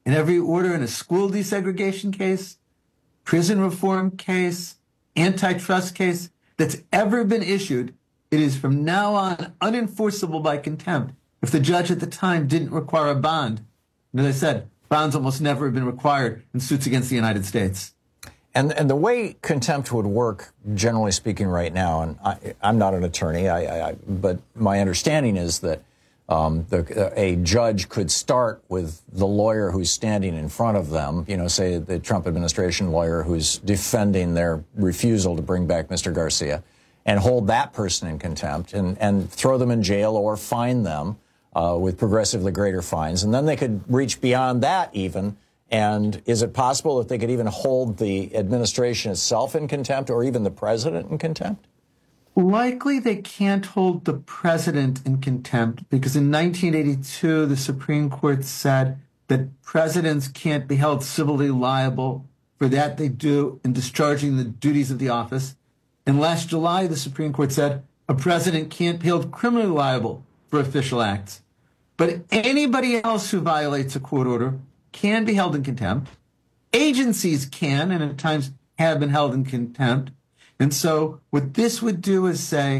and every order in a school desegregation case, prison reform case, antitrust case that's ever been issued, it is from now on unenforceable by contempt if the judge at the time didn't require a bond. And as I said, bonds almost never have been required in suits against the United States. And, and the way contempt would work, generally speaking, right now, and I, I'm not an attorney, I, I, but my understanding is that um, the, a judge could start with the lawyer who's standing in front of them, you know, say the Trump administration lawyer who's defending their refusal to bring back Mister Garcia, and hold that person in contempt and, and throw them in jail or fine them uh, with progressively greater fines. And then they could reach beyond that even. And is it possible that they could even hold the administration itself in contempt or even the president in contempt? Likely they can't hold the president in contempt because in nineteen eighty-two, the Supreme Court said that presidents can't be held civilly liable for that they do in discharging the duties of the office. And last July, the Supreme Court said a president can't be held criminally liable for official acts. But anybody else who violates a court order can be held in contempt. Agencies can, and at times have been held in contempt. And so what this would do is say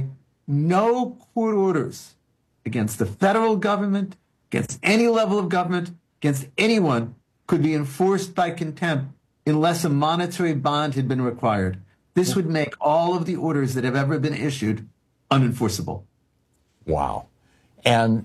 no court orders against the federal government, against any level of government, against anyone could be enforced by contempt unless a monetary bond had been required. This would make all of the orders that have ever been issued unenforceable. Wow. And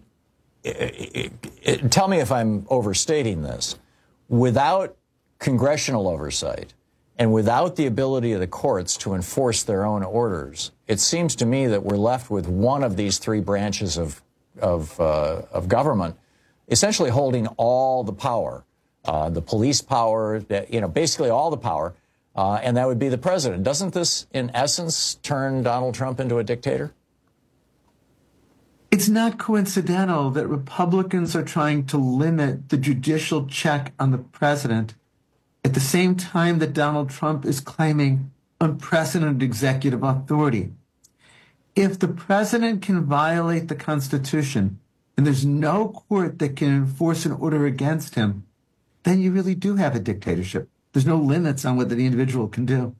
it, it, it, tell me if I'm overstating this. Without congressional oversight and without the ability of the courts to enforce their own orders, it seems to me that we're left with one of these three branches of of, uh, of government essentially holding all the power, uh, the police power, you know, basically all the power, uh, and that would be the president. Doesn't this, in essence, turn Donald Trump into a dictator? It's not coincidental that Republicans are trying to limit the judicial check on the president at the same time that Donald Trump is claiming unprecedented executive authority. If the president can violate the Constitution and there's no court that can enforce an order against him, then you really do have a dictatorship. There's no limits on what the individual can do.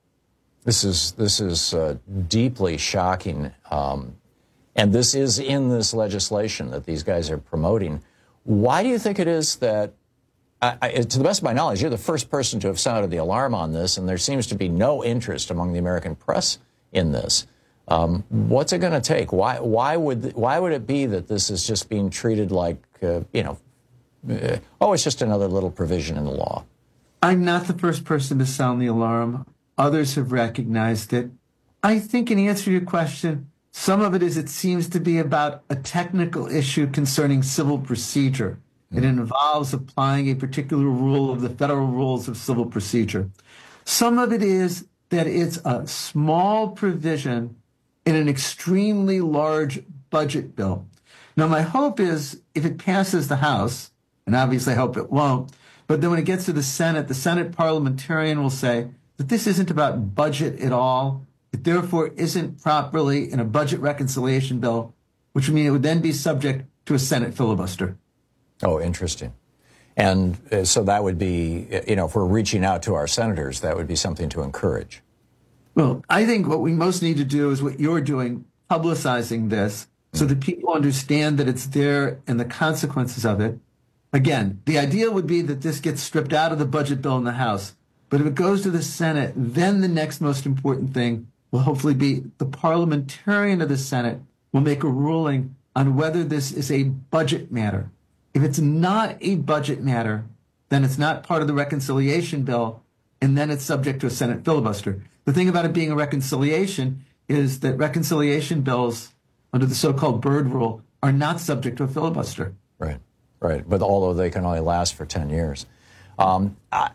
This is this is uh, deeply shocking. Um, And this is in this legislation that these guys are promoting. Why do you think it is that, I, I, to the best of my knowledge, you're the first person to have sounded the alarm on this, and there seems to be no interest among the American press in this. Um, what's it going to take? Why, why would why would it be that this is just being treated like, uh, you know, uh, oh, it's just another little provision in the law? I'm not the first person to sound the alarm. Others have recognized it. I think in answer to your question, some of it is it seems to be about a technical issue concerning civil procedure. It involves applying a particular rule of the federal rules of civil procedure. Some of it is that it's a small provision in an extremely large budget bill. Now, my hope is if it passes the House, and obviously I hope it won't, but then when it gets to the Senate, the Senate parliamentarian will say that this isn't about budget at all. It therefore isn't properly in a budget reconciliation bill, which would mean it would then be subject to a Senate filibuster. Oh, interesting. And uh, so that would be, you know, if we're reaching out to our senators, that would be something to encourage. Well, I think what we most need to do is what you're doing, publicizing this so that people understand that it's there and the consequences of it. Again, the idea would be that this gets stripped out of the budget bill in the House. But if it goes to the Senate, then the next most important thing will hopefully be the parliamentarian of the Senate will make a ruling on whether this is a budget matter. If it's not a budget matter, then it's not part of the reconciliation bill, and then it's subject to a Senate filibuster. The thing about it being a reconciliation is that reconciliation bills under the so-called Byrd rule are not subject to a filibuster. Right, right. But although they can only last for ten years. Um,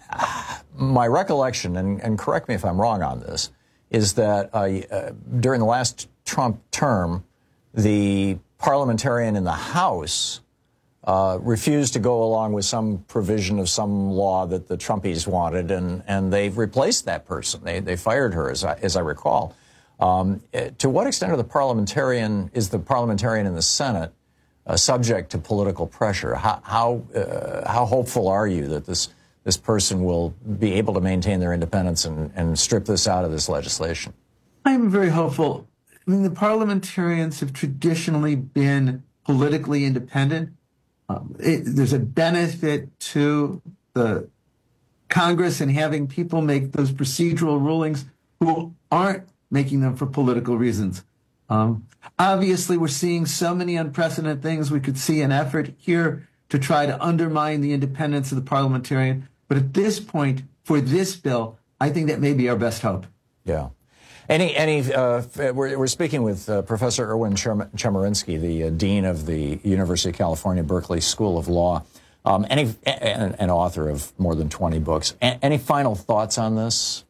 I, my recollection, and, and correct me if I'm wrong on this, is that uh, uh, during the last Trump term, the parliamentarian in the House uh, refused to go along with some provision of some law that the Trumpies wanted, and, and they've replaced that person. They, they fired her, as I, as I recall. Um, to what extent are the parliamentarian, is the parliamentarian in the Senate uh, subject to political pressure. How how, uh, how hopeful are you that this this person will be able to maintain their independence and, and strip this out of this legislation? I'm very hopeful. I mean, the parliamentarians have traditionally been politically independent. Um, it, there's a benefit to the Congress in having people make those procedural rulings who aren't making them for political reasons. Um, obviously, we're seeing so many unprecedented things. We could see an effort here to try to undermine the independence of the parliamentarian. But at this point, for this bill, I think that may be our best hope. Yeah. Any, any, uh, we're, we're speaking with uh, Professor Erwin Chemerinsky, the uh, Dean of the University of California, Berkeley School of Law, um, any, and, and author of more than twenty books. A- any final thoughts on this?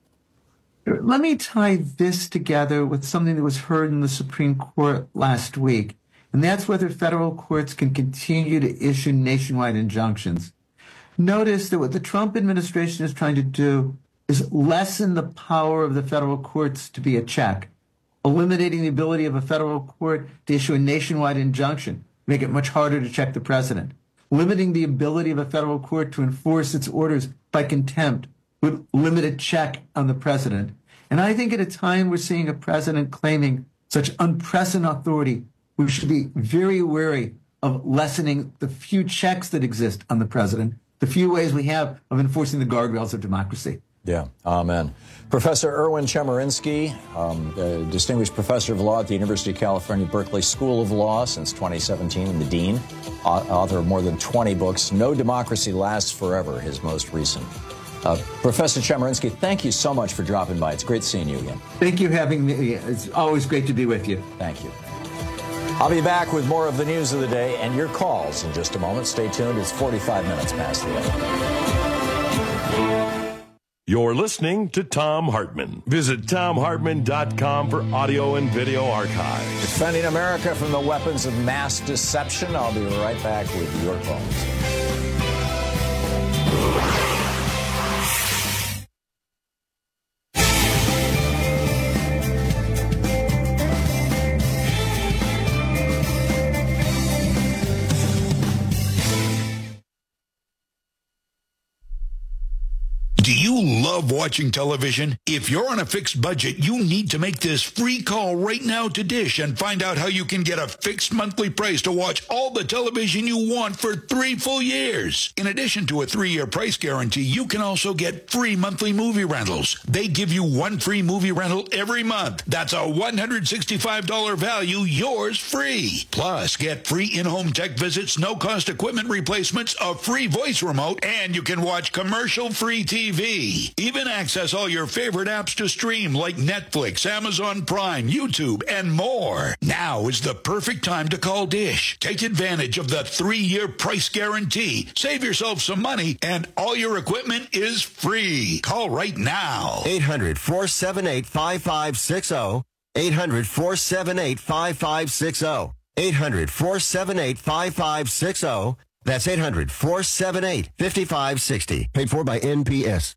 Let me tie this together with something that was heard in the Supreme Court last week, and that's whether federal courts can continue to issue nationwide injunctions. Notice that what the Trump administration is trying to do is lessen the power of the federal courts to be a check, eliminating the ability of a federal court to issue a nationwide injunction, make it much harder to check the president. Limiting the ability of a federal court to enforce its orders by contempt would limit a check on the president. And I think at a time we're seeing a president claiming such unprecedented authority, we should be very wary of lessening the few checks that exist on the president, the few ways we have of enforcing the guardrails of democracy. Yeah, amen. Professor Erwin Chemerinsky, um, a distinguished professor of law at the University of California, Berkeley School of Law since twenty seventeen, and the dean, author of more than twenty books. No Democracy Lasts Forever, his most recent. Uh, Professor Chemerinsky, thank you so much for dropping by. It's great seeing you again. Thank you for having me. It's always great to be with you. Thank you. I'll be back with more of the news of the day and your calls in just a moment. Stay tuned. It's forty-five minutes past the hour. You're listening to Thom Hartmann. Visit Thom Hartmann dot com for audio and video archives. Defending America from the weapons of mass deception. I'll be right back with your phones. Do you love watching television? If you're on a fixed budget, you need to make this free call right now to Dish and find out how you can get a fixed monthly price to watch all the television you want for three full years. In addition to a three-year price guarantee, you can also get free monthly movie rentals. They give you one free movie rental every month. That's a one hundred sixty-five dollars value, yours free. Plus, get free in-home tech visits, no-cost equipment replacements, a free voice remote, and you can watch commercial-free T V. Even access all your favorite apps to stream like Netflix, Amazon Prime, YouTube, and more. Now is the perfect time to call Dish. Take advantage of the three-year price guarantee. Save yourself some money, and all your equipment is free. Call right now. eight hundred, four seven eight, five five six zero. eight hundred, four seven eight, five five six zero. eight hundred, four seven eight, five five six zero. That's eight hundred, four seven eight, five five six zero. Paid for by N P S.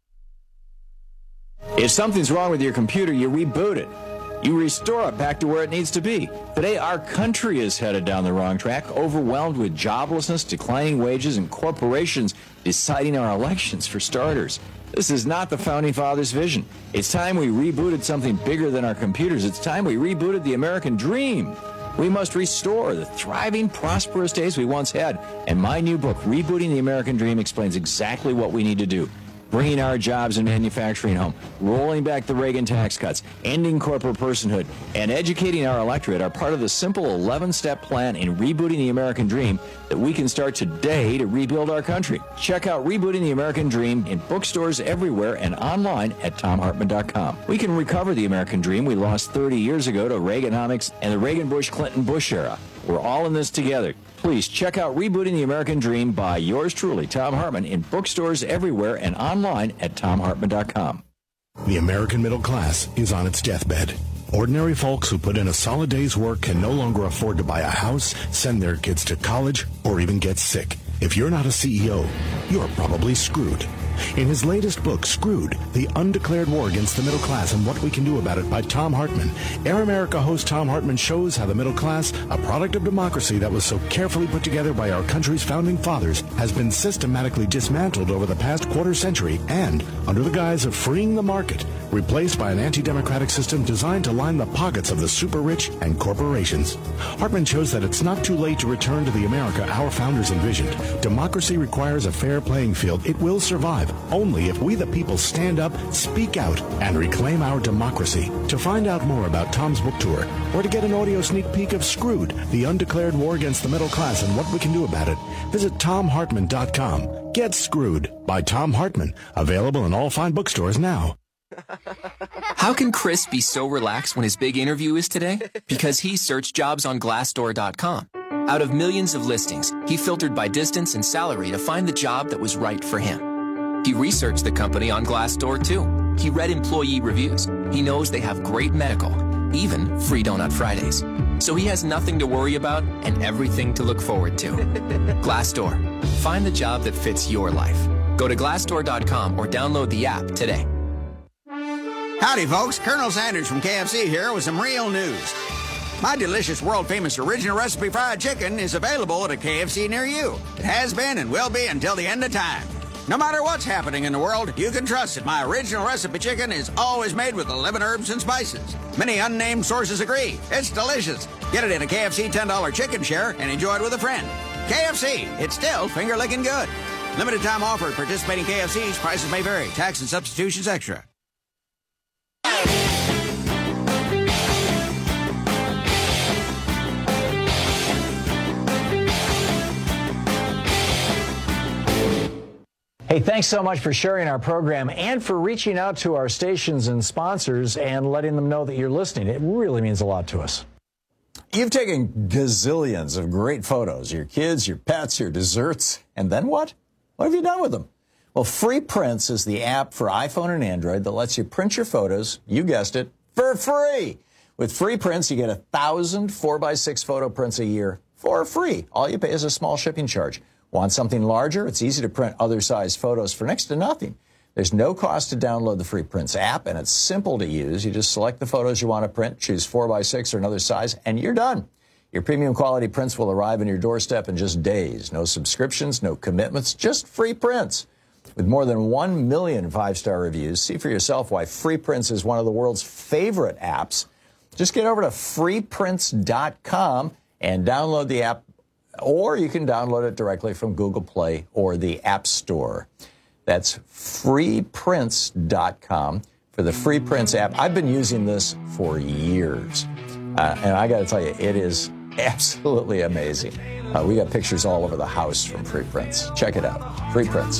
If something's wrong with your computer, you reboot it. You restore it back to where it needs to be. Today, our country is headed down the wrong track, overwhelmed with joblessness, declining wages, and corporations deciding our elections for starters. This is not the Founding Fathers' vision. It's time we rebooted something bigger than our computers. It's time we rebooted the American dream. We must restore the thriving, prosperous days we once had. And my new book, Rebooting the American Dream, explains exactly what we need to do. Bringing our jobs and manufacturing home, rolling back the Reagan tax cuts, ending corporate personhood, and educating our electorate are part of the simple eleven-step plan in rebooting the American dream that we can start today to rebuild our country. Check out Rebooting the American Dream in bookstores everywhere and online at Thom Hartmann dot com. We can recover the American dream we lost thirty years ago to Reaganomics and the Reagan-Bush-Clinton-Bush era. We're all in this together. Please check out Rebooting the American Dream by yours truly, Thom Hartmann, in bookstores everywhere and online at Thom Hartmann dot com. The American middle class is on its deathbed. Ordinary folks who put in a solid day's work can no longer afford to buy a house, send their kids to college, or even get sick. If you're not a C E O, you're probably screwed. In his latest book, Screwed, The Undeclared War Against the Middle Class and What We Can Do About It by Tom Hartman, Air America host Tom Hartman shows how the middle class, a product of democracy that was so carefully put together by our country's founding fathers, has been systematically dismantled over the past quarter century and, under the guise of freeing the market, replaced by an anti-democratic system designed to line the pockets of the super rich and corporations. Hartman shows that it's not too late to return to the America our founders envisioned. Democracy requires a fair playing field. It will survive only if we the people stand up, speak out, and reclaim our democracy. To find out more about Tom's book tour, or to get an audio sneak peek of Screwed, The Undeclared War Against the Middle Class and What We Can Do About It, visit tom hartman dot com. Get Screwed by Tom Hartman. Available in all fine bookstores now. How can Chris be so relaxed when his big interview is today? Because he searched jobs on glassdoor dot com. Out of millions of listings, he filtered by distance and salary to find the job that was right for him. He researched the company on Glassdoor too. He read employee reviews. He knows they have great medical, even free Donut Fridays. So he has nothing to worry about and everything to look forward to. Glassdoor. Find the job that fits your life. Go to glassdoor dot com or download the app today. Howdy, folks. Colonel Sanders from K F C here with some real news. My delicious, world-famous original recipe fried chicken is available at a K F C near you. It has been and will be until the end of time. No matter what's happening in the world, you can trust that my original recipe chicken is always made with eleven herbs and spices. Many unnamed sources agree. It's delicious. Get it in a K F C ten dollar chicken share and enjoy it with a friend. K F C, it's still finger-licking good. Limited time offer at participating K F Cs. Prices may vary. Tax and substitutions extra. Hey, thanks so much for sharing our program and for reaching out to our stations and sponsors and letting them know that you're listening. It really means a lot to us. You've taken gazillions of great photos, your kids, your pets, your desserts, and then what? What have you done with them? Well, Free Prints is the app for iPhone and Android that lets you print your photos, you guessed it, for free. With Free Prints, you get a thousand four by six photo prints a year for free. All you pay is a small shipping charge. Want something larger? It's easy to print other size photos for next to nothing. There's no cost to download the Free Prints app, and it's simple to use. You just select the photos you want to print, choose four by six or another size, and you're done. Your premium quality prints will arrive on your doorstep in just days. No subscriptions, no commitments, just free prints. With more than one million five-star reviews, see for yourself why Free Prints is one of the world's favorite apps. Just get over to free prints dot com and download the app, or you can download it directly from Google Play or the App Store. That's free prints dot com for the Free Prints app. I've been using this for years, uh, and I got to tell you, it is absolutely amazing. Uh, we got pictures all over the house from Free Prints. Check it out. Free Prints.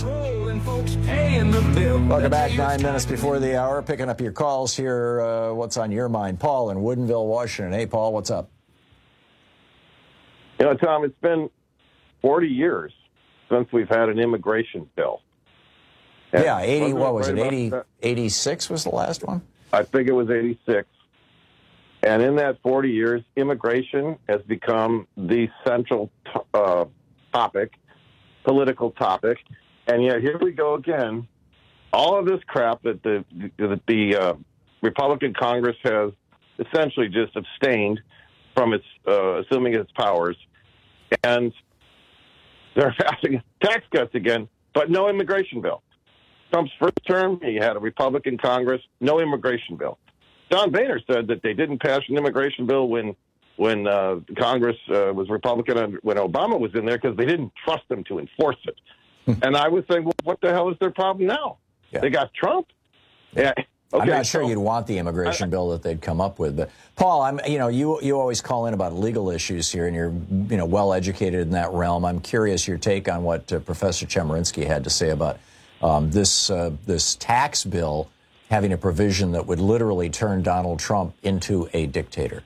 Welcome back. Nine minutes before the hour. Picking up your calls here. Uh, what's on your mind? Paul in Woodinville, Washington. Hey, Paul, what's up? You know, Tom, it's been forty years since we've had an immigration bill. And yeah, eighty. What was right it? eighty, eighty-six was the last one. I think it was eighty-six. And in that forty years, immigration has become the central t- uh, topic, political topic. And yet here we go again. All of this crap that the that the uh, Republican Congress has essentially just abstained from its uh, assuming its powers, and they're passing tax cuts again, but no immigration bill. Trump's first term, he had a Republican Congress, no immigration bill. John Boehner said that they didn't pass an immigration bill when when uh, Congress uh, was Republican and when Obama was in there because they didn't trust them to enforce it. And I was saying, well, what the hell is their problem now? Yeah. They got Trump. Yeah. Okay, I'm not sure so, you'd want the immigration I, bill that they'd come up with, but Paul, I'm you know you you always call in about legal issues here, and you're you know well educated in that realm. I'm curious your take on what uh, Professor Chemerinsky had to say about um, this uh, this tax bill having a provision that would literally turn Donald Trump into a dictator.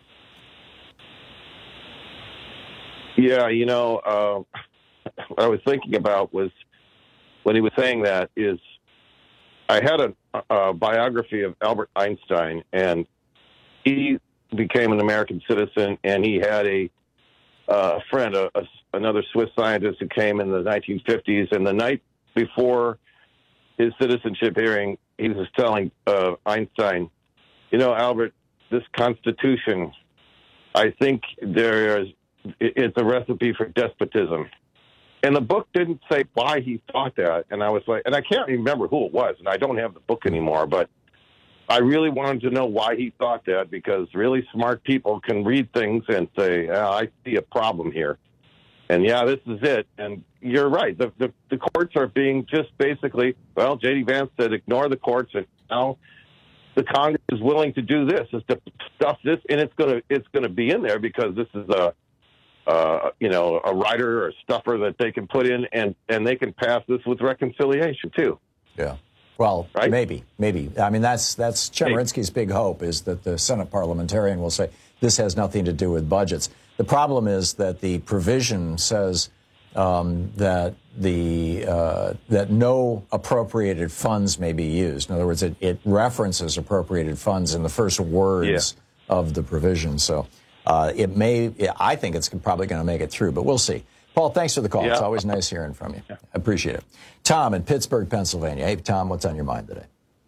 Yeah, you know, uh, what I was thinking about was when he was saying that is I had a, a biography of Albert Einstein, and he became an American citizen, and he had a uh, friend, a, a, another Swiss scientist who came in the nineteen fifties, and the night before his citizenship hearing, he was telling uh, Einstein, you know, Albert, this Constitution, I think there is, it's a recipe for despotism. And the book didn't say why he thought that. And I was like, and I can't remember who it was, and I don't have the book anymore, but I really wanted to know why he thought that, because really smart people can read things and say, oh, I see a problem here. And yeah, this is it. And you're right. The, the, the courts are being just basically, well, J D Vance said, ignore the courts. And now the Congress is willing to do this, is to stuff this, and it's going to, it's going to be in there because this is a, uh, you know, a rider or a stuffer that they can put in, and, and they can pass this with reconciliation too. Yeah. Well, right? maybe, maybe. I mean, that's that's Chemerinsky's big hope, is that the Senate parliamentarian will say this has nothing to do with budgets. The problem is that the provision says um, that the uh, that no appropriated funds may be used. In other words, it, it references appropriated funds in the first words yeah. of the provision. So uh, it may. I think it's probably going to make it through, but we'll see. Paul, thanks for the call. Yeah. It's always nice hearing from you. I appreciate it. Tom in Pittsburgh, Pennsylvania. Hey, Tom, what's on your mind today?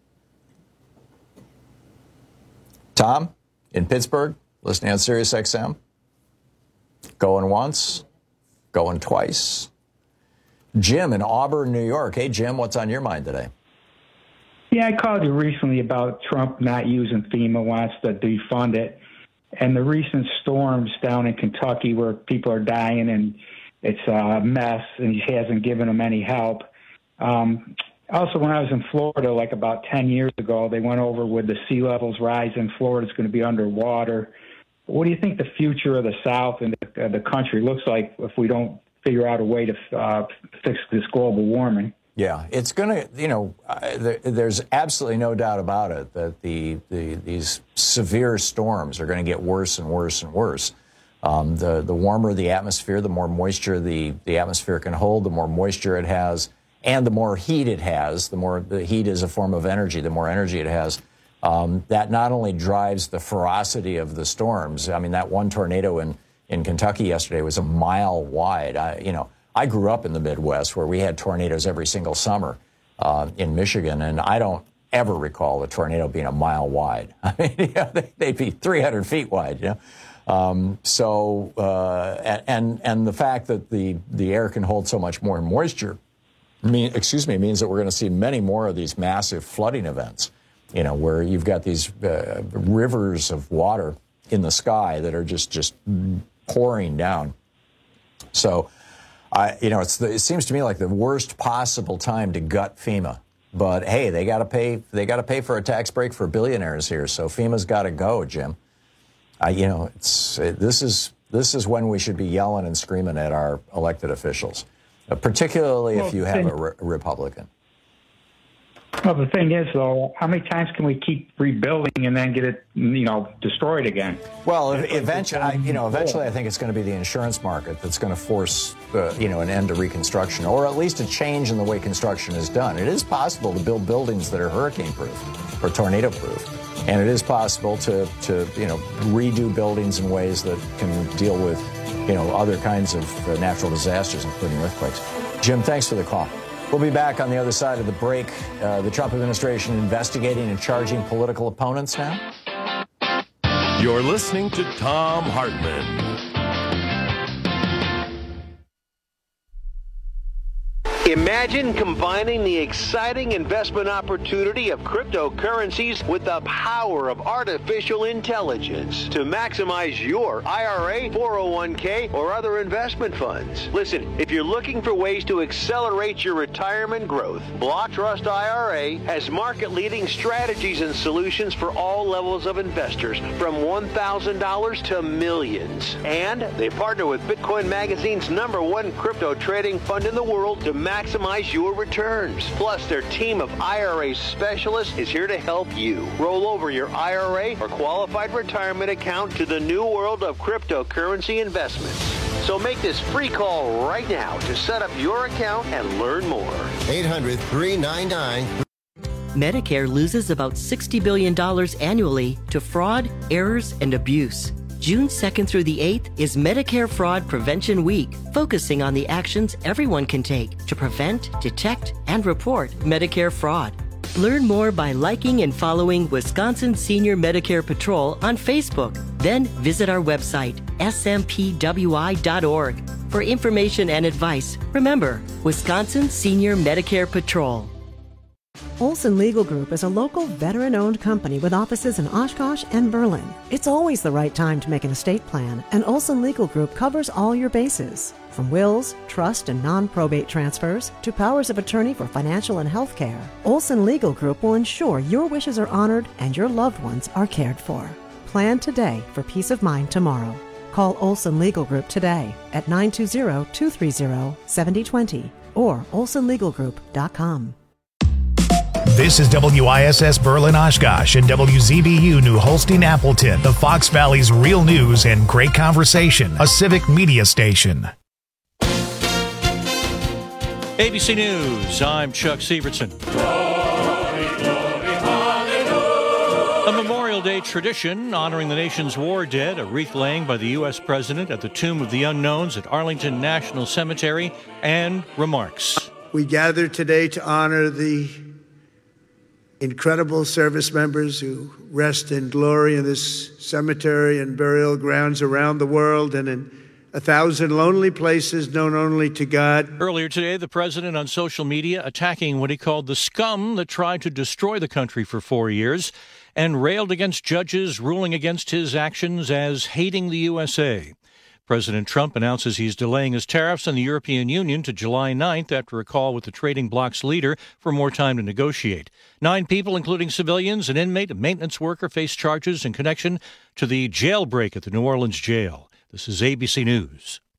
Tom in Pittsburgh, listening on Sirius X M. Going once, going twice. Jim in Auburn, New York. Hey, Jim, what's on your mind today? Yeah, I called you recently about Trump not using FEMA, wants to defund it, and the recent storms down in Kentucky where people are dying and it's a mess, and he hasn't given them any help. Um, also, when I was in Florida, like about ten years ago, they went over with the sea levels rising. Florida's going to be underwater. What do you think the future of the South and the, uh, the country looks like if we don't figure out a way to uh, fix this global warming? Yeah, it's going to, you know, uh, there, there's absolutely no doubt about it that the, the these severe storms are going to get worse and worse and worse. Um, the, the warmer the atmosphere, the more moisture the, the atmosphere can hold, the more moisture it has, and the more heat it has. The more the heat is a form of energy, the more energy it has. Um, that not only drives the ferocity of the storms. I mean, that one tornado in, in Kentucky yesterday was a mile wide. I, you know, I grew up in the Midwest where we had tornadoes every single summer uh, in Michigan, and I don't ever recall a tornado being a mile wide. I mean, yeah, they'd be three hundred feet wide, you know. Um, so, uh, and, and the fact that the, the air can hold so much more moisture, mean, excuse me, means that we're going to see many more of these massive flooding events, you know, where you've got these uh, rivers of water in the sky that are just, just pouring down. So, I, you know, it's the, it seems to me like the worst possible time to gut FEMA. But hey, they got to pay, they got to pay for a tax break for billionaires here. So FEMA's got to go, Jim. Uh, you know, it's it, this is this is when we should be yelling and screaming at our elected officials, uh, particularly well, if you have a, re- a Republican. Well, the thing is, though, how many times can we keep rebuilding and then get it, you know, destroyed again? Well, eventually, I, you know, eventually, I think it's going to be the insurance market that's going to force, uh, you know, an end to reconstruction, or at least a change in the way construction is done. It is possible to build buildings that are hurricane-proof or tornado-proof, and it is possible to, to, you know, redo buildings in ways that can deal with, you know, other kinds of uh, natural disasters, including earthquakes. Jim, thanks for the call. We'll be back on the other side of the break. Uh, the Trump administration investigating and charging political opponents now. You're listening to Thom Hartmann. Imagine combining the exciting investment opportunity of cryptocurrencies with the power of artificial intelligence to maximize your I R A, four oh one k, or other investment funds. Listen, if you're looking for ways to accelerate your retirement growth, Block Trust I R A has market-leading strategies and solutions for all levels of investors, from one thousand dollars to millions. And they partner with Bitcoin Magazine's number one crypto trading fund in the world to maximize your returns. Plus, their team of I R A specialists is here to help you roll over your I R A or qualified retirement account to the new world of cryptocurrency investments. So make this free call right now to set up your account and learn more. eight hundred, three nine nine Medicare loses about sixty billion dollars annually to fraud, errors, and abuse. June second through the eighth is Medicare Fraud Prevention Week, focusing on the actions everyone can take to prevent, detect, and report Medicare fraud. Learn more by liking and following Wisconsin Senior Medicare Patrol on Facebook. Then visit our website, S M P W I dot org. For information and advice, remember, Wisconsin Senior Medicare Patrol. Olson Legal Group is a local veteran-owned company with offices in Oshkosh and Berlin. It's always the right time to make an estate plan, and Olson Legal Group covers all your bases. From wills, trust, and non-probate transfers to powers of attorney for financial and health care, Olson Legal Group will ensure your wishes are honored and your loved ones are cared for. Plan today for peace of mind tomorrow. Call Olson Legal Group today at nine two zero, two three zero, seven zero two zero or olson legal group dot com. This is W I S S Berlin Oshkosh and W Z B U New Holstein Appleton, the Fox Valley's real news and great conversation, a civic media station. A B C News, I'm Chuck Sievertson. A Memorial Day tradition honoring the nation's war dead, a wreath laying by the U S President at the Tomb of the Unknowns at Arlington National Cemetery, and remarks. We gather today to honor the incredible service members who rest in glory in this cemetery and burial grounds around the world and in a thousand lonely places known only to God. Earlier today, the president on social media attacking what he called the scum that tried to destroy the country for four years and railed against judges ruling against his actions as hating the U S A. President Trump announces he's delaying his tariffs on the European Union to July ninth after a call with the trading bloc's leader for more time to negotiate. Nine people, including civilians, an inmate, a maintenance worker, face charges in connection to the jailbreak at the New Orleans jail. This is A B C News.